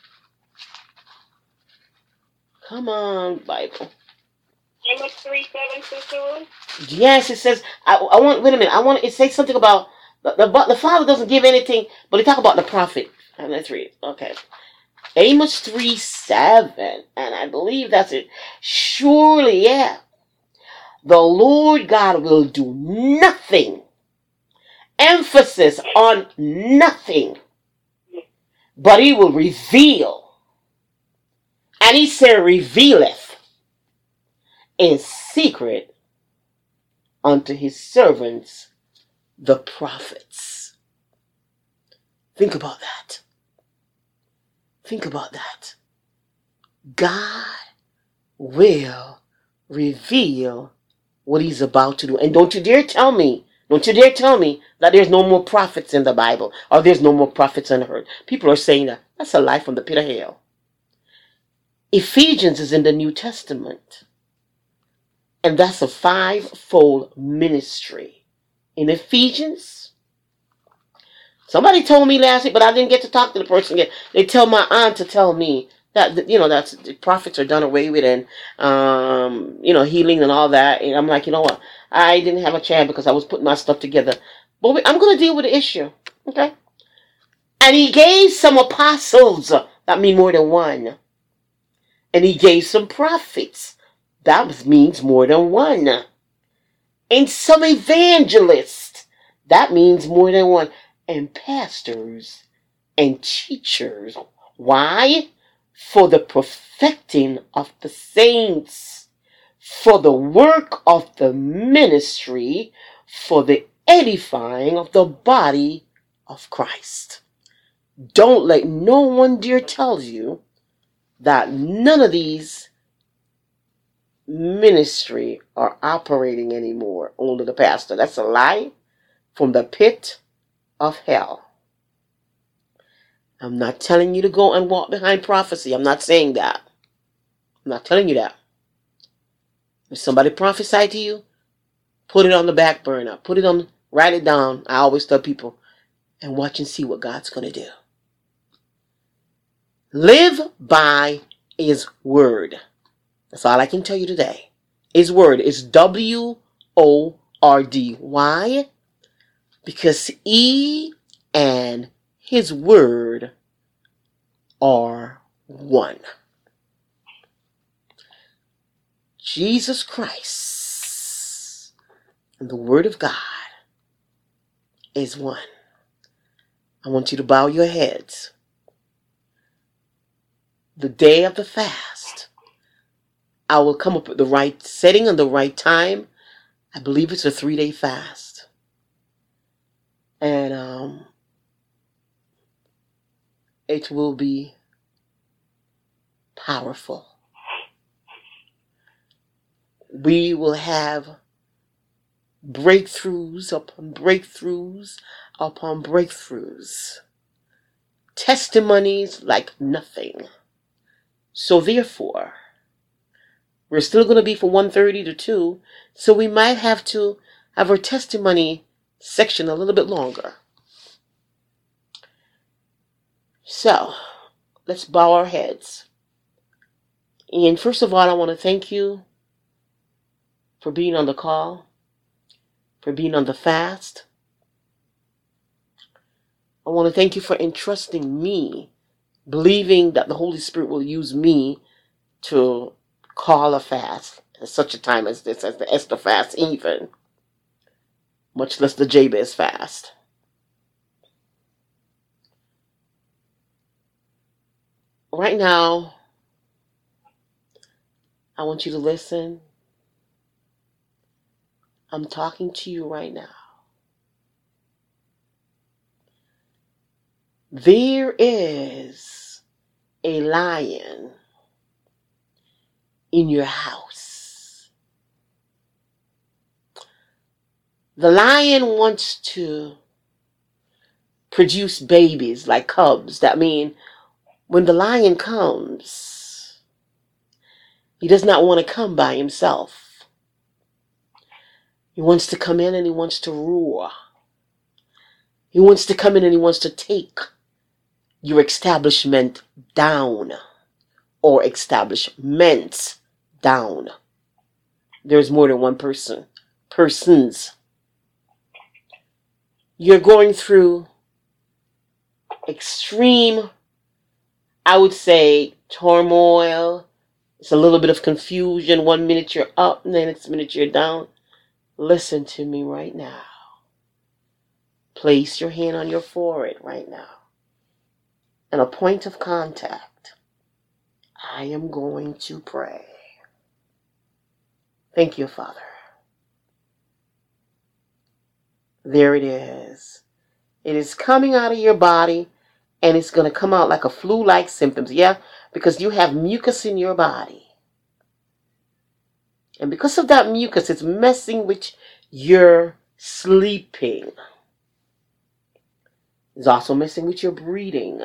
Come on, Bible. Amos three seven, Sister Ruth? Yes, it says, I, I want, wait a minute, I want, it says something about, the, the, the Father doesn't give anything, but he talk about the prophet. And let's read. Okay. Amos three seven, and I believe that's it. Surely, yeah, the Lord God will do nothing. Emphasis on nothing. But he will reveal. And he said, revealeth in secret unto his servants, the prophets. Think about that. Think about that. God will reveal what he's about to do. And don't you dare tell me, don't you dare tell me that there's no more prophets in the Bible or there's no more prophets on earth. People are saying that. That's a lie from the pit of hell. Ephesians is in the New Testament. And that's a five-fold ministry. In Ephesians, somebody told me last week, but I didn't get to talk to the person yet. They tell my aunt to tell me that, you know, that's the prophets are done away with and, um, you know, healing and all that. And I'm like, you know what? I didn't have a chance because I was putting my stuff together. But I'm going to deal with the issue. Okay? And he gave some apostles. That means more than one. And he gave some prophets. That means more than one. And some evangelists. That means more than one. And pastors and teachers. Why? For the perfecting of the saints, for the work of the ministry, for the edifying of the body of Christ. Don't let no one dare tell you that none of these ministry are operating anymore under the pastor. That's a lie from the pit of hell. I'm not telling you to go and walk behind prophecy. I'm not saying that. I'm not telling you that. If somebody prophesied to you, put it on the back burner. Put it on, write it down. I always tell people, and watch and see what God's going to do. Live by his word. That's all I can tell you today. His word is W O R D. Why? Because he and his word are one. Jesus Christ and the word of God is one. I want you to bow your heads. The day of the fast, I will come up with the right setting and the right time. I believe it's a three-day fast. And um it will be powerful. We will have breakthroughs upon breakthroughs upon breakthroughs. Testimonies like nothing. So therefore, we're still going to be from one thirty to two, so we might have to have our testimony section a little bit longer. So, let's bow our heads. And first of all, I want to thank you for being on the call, for being on the fast. I want to thank you for entrusting me, believing that the Holy Spirit will use me to call a fast at such a time as this, as the Esther fast even, much less the Jabez fast. Right now, I want you to listen. I'm talking to you right now. There is a lion in your house. The lion wants to produce babies like cubs. That means when the lion comes, he does not want to come by himself. He wants to come in and he wants to roar. He wants to come in and he wants to take your establishment down, or establishments down. There's more than one person. Persons. You're going through extreme, I would say, turmoil. It's a little bit of confusion. One minute you're up, and the next minute you're down. Listen to me right now. Place your hand on your forehead right now. And a point of contact. I am going to pray. Thank you, Father. There it is. It is coming out of your body, and it's going to come out like a flu-like symptoms. Yeah, because you have mucus in your body. And because of that mucus, it's messing with your sleeping. It's also messing with your breathing.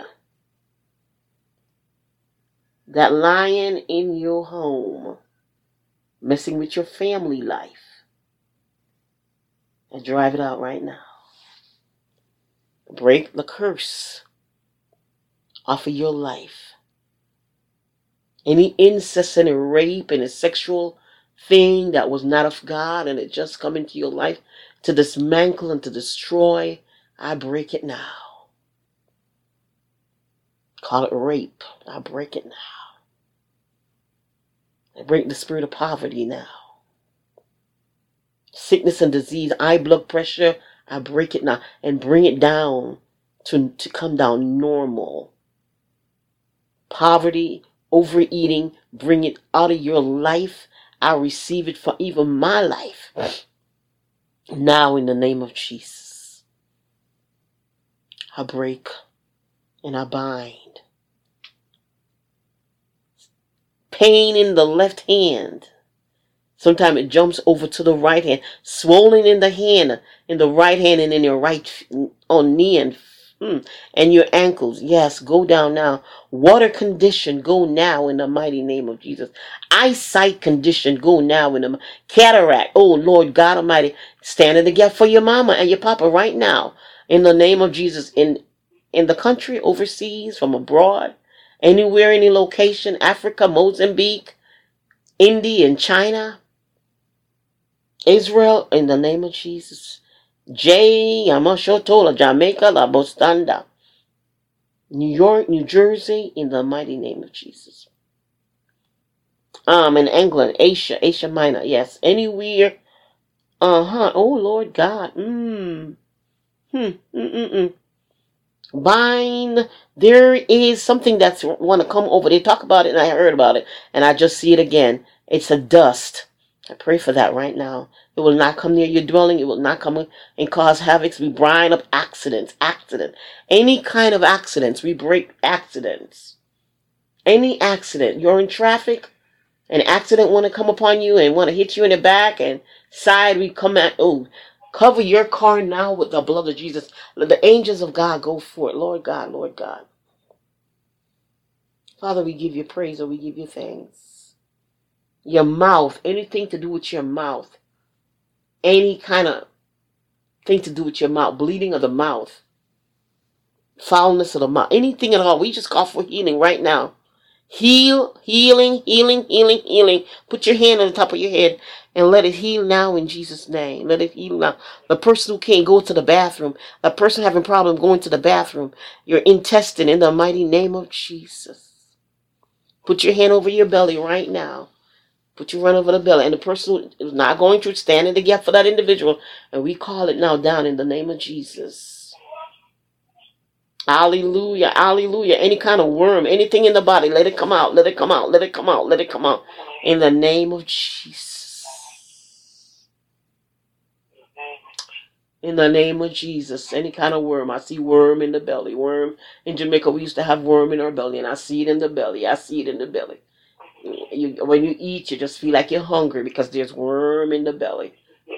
That lion in your home, messing with your family life. And drive it out right now. Break the curse off of your life. Any incest and a rape and a sexual thing that was not of God and it just come into your life to dismantle and to destroy, I break it now. Call it rape. I break it now. I break the spirit of poverty now. Sickness and disease, high blood pressure, I break it now and bring it down to, to come down normal. Poverty, overeating, bring it out of your life. I receive it for even my life. Now in the name of Jesus. I break and I bind. Pain in the left hand. Sometimes it jumps over to the right hand. Swollen in the hand, in the right hand and in your right on knee and mm, and your ankles. Yes, go down now. Water condition, go now in the mighty name of Jesus. Eyesight condition, go now in the cataract. Oh Lord God Almighty, stand in the gap for your mama and your papa right now in the name of Jesus. In in the country, overseas, from abroad, anywhere, any location, Africa, Mozambique, India, and China. Israel, in the name of Jesus. J. Yamashotola, Jamaica, La Bostanda. New York, New Jersey, in the mighty name of Jesus. Um, in England, Asia, Asia Minor, yes. Anywhere. Uh-huh. Oh, Lord God. Mm. Hmm. Mm-mm-mm. Bind. There is something that's want to come over. They talk about it, and I heard about it, and I just see it again. It's a dust. I pray for that right now. It will not come near your dwelling. It will not come and cause havoc. We bind up accidents, accident. Any kind of accidents, we break accidents. Any accident. You're in traffic, an accident want to come upon you and want to hit you in the back and side, we come at, oh, cover your car now with the blood of Jesus. Let the angels of God go for it. Lord God, Lord God. Father, we give you praise and we give you thanks. Your mouth, anything to do with your mouth, any kind of thing to do with your mouth, bleeding of the mouth, foulness of the mouth, anything at all, we just call for healing right now. Heal, healing, healing, healing, healing. Put your hand on the top of your head and let it heal now in Jesus' name. Let it heal now. The person who can't go to the bathroom, the person having problem going to the bathroom, your intestine, in the mighty name of Jesus. Put your hand over your belly right now. Put your hand over the belly. And the person who is not going through, stand in the gap for that individual. And we call it now down in the name of Jesus. Hallelujah, hallelujah. Any kind of worm, anything in the body, let it come out, let it come out, let it come out, let it come out. In the name of Jesus. In the name of Jesus. Any kind of worm. I see worm in the belly. Worm. In Jamaica, we used to have worm in our belly, and I see it in the belly. I see it in the belly. You, when you eat, you just feel like you're hungry because there's worm in the belly.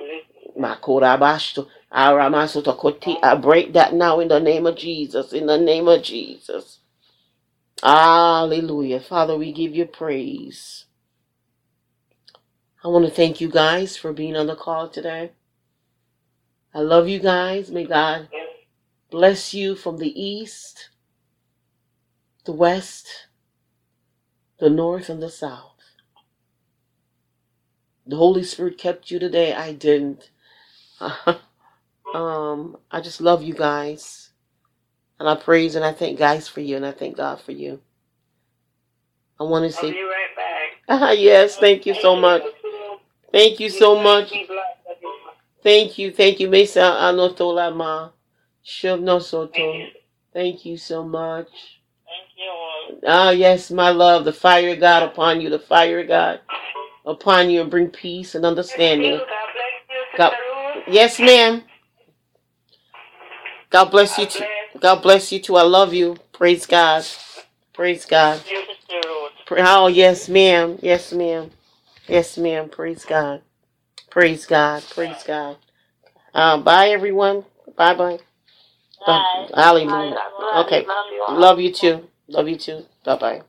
I break that now in the name of Jesus. In the name of Jesus. Hallelujah. Father, we give you praise. I want to thank you guys for being on the call today. I love you guys. May God bless you from the east, the west, the north, and the south. The Holy Spirit kept you today. I didn't. um, I just love you guys. And I praise and I thank guys for you. And I thank God for you. I want to say... I'll be right back. Ah, yes, thank you so much. Thank you so much. Thank you, thank you. Mesa Anotola Ma. Shivno Soto. Thank you so much. Thank you. Ah, yes, my love. The fire of God upon you. The fire of God upon you and bring peace and understanding. God bless you, God. Sister Ruth. Yes, ma'am. God bless you too. God bless you too. I love you. Praise God. Praise God. Oh, yes, ma'am. Yes, ma'am. Yes, ma'am. Praise God. Praise God. Praise God. Um, bye, everyone. Bye-bye. Bye. Hallelujah. Okay. Love you too. Love you too. Bye-bye.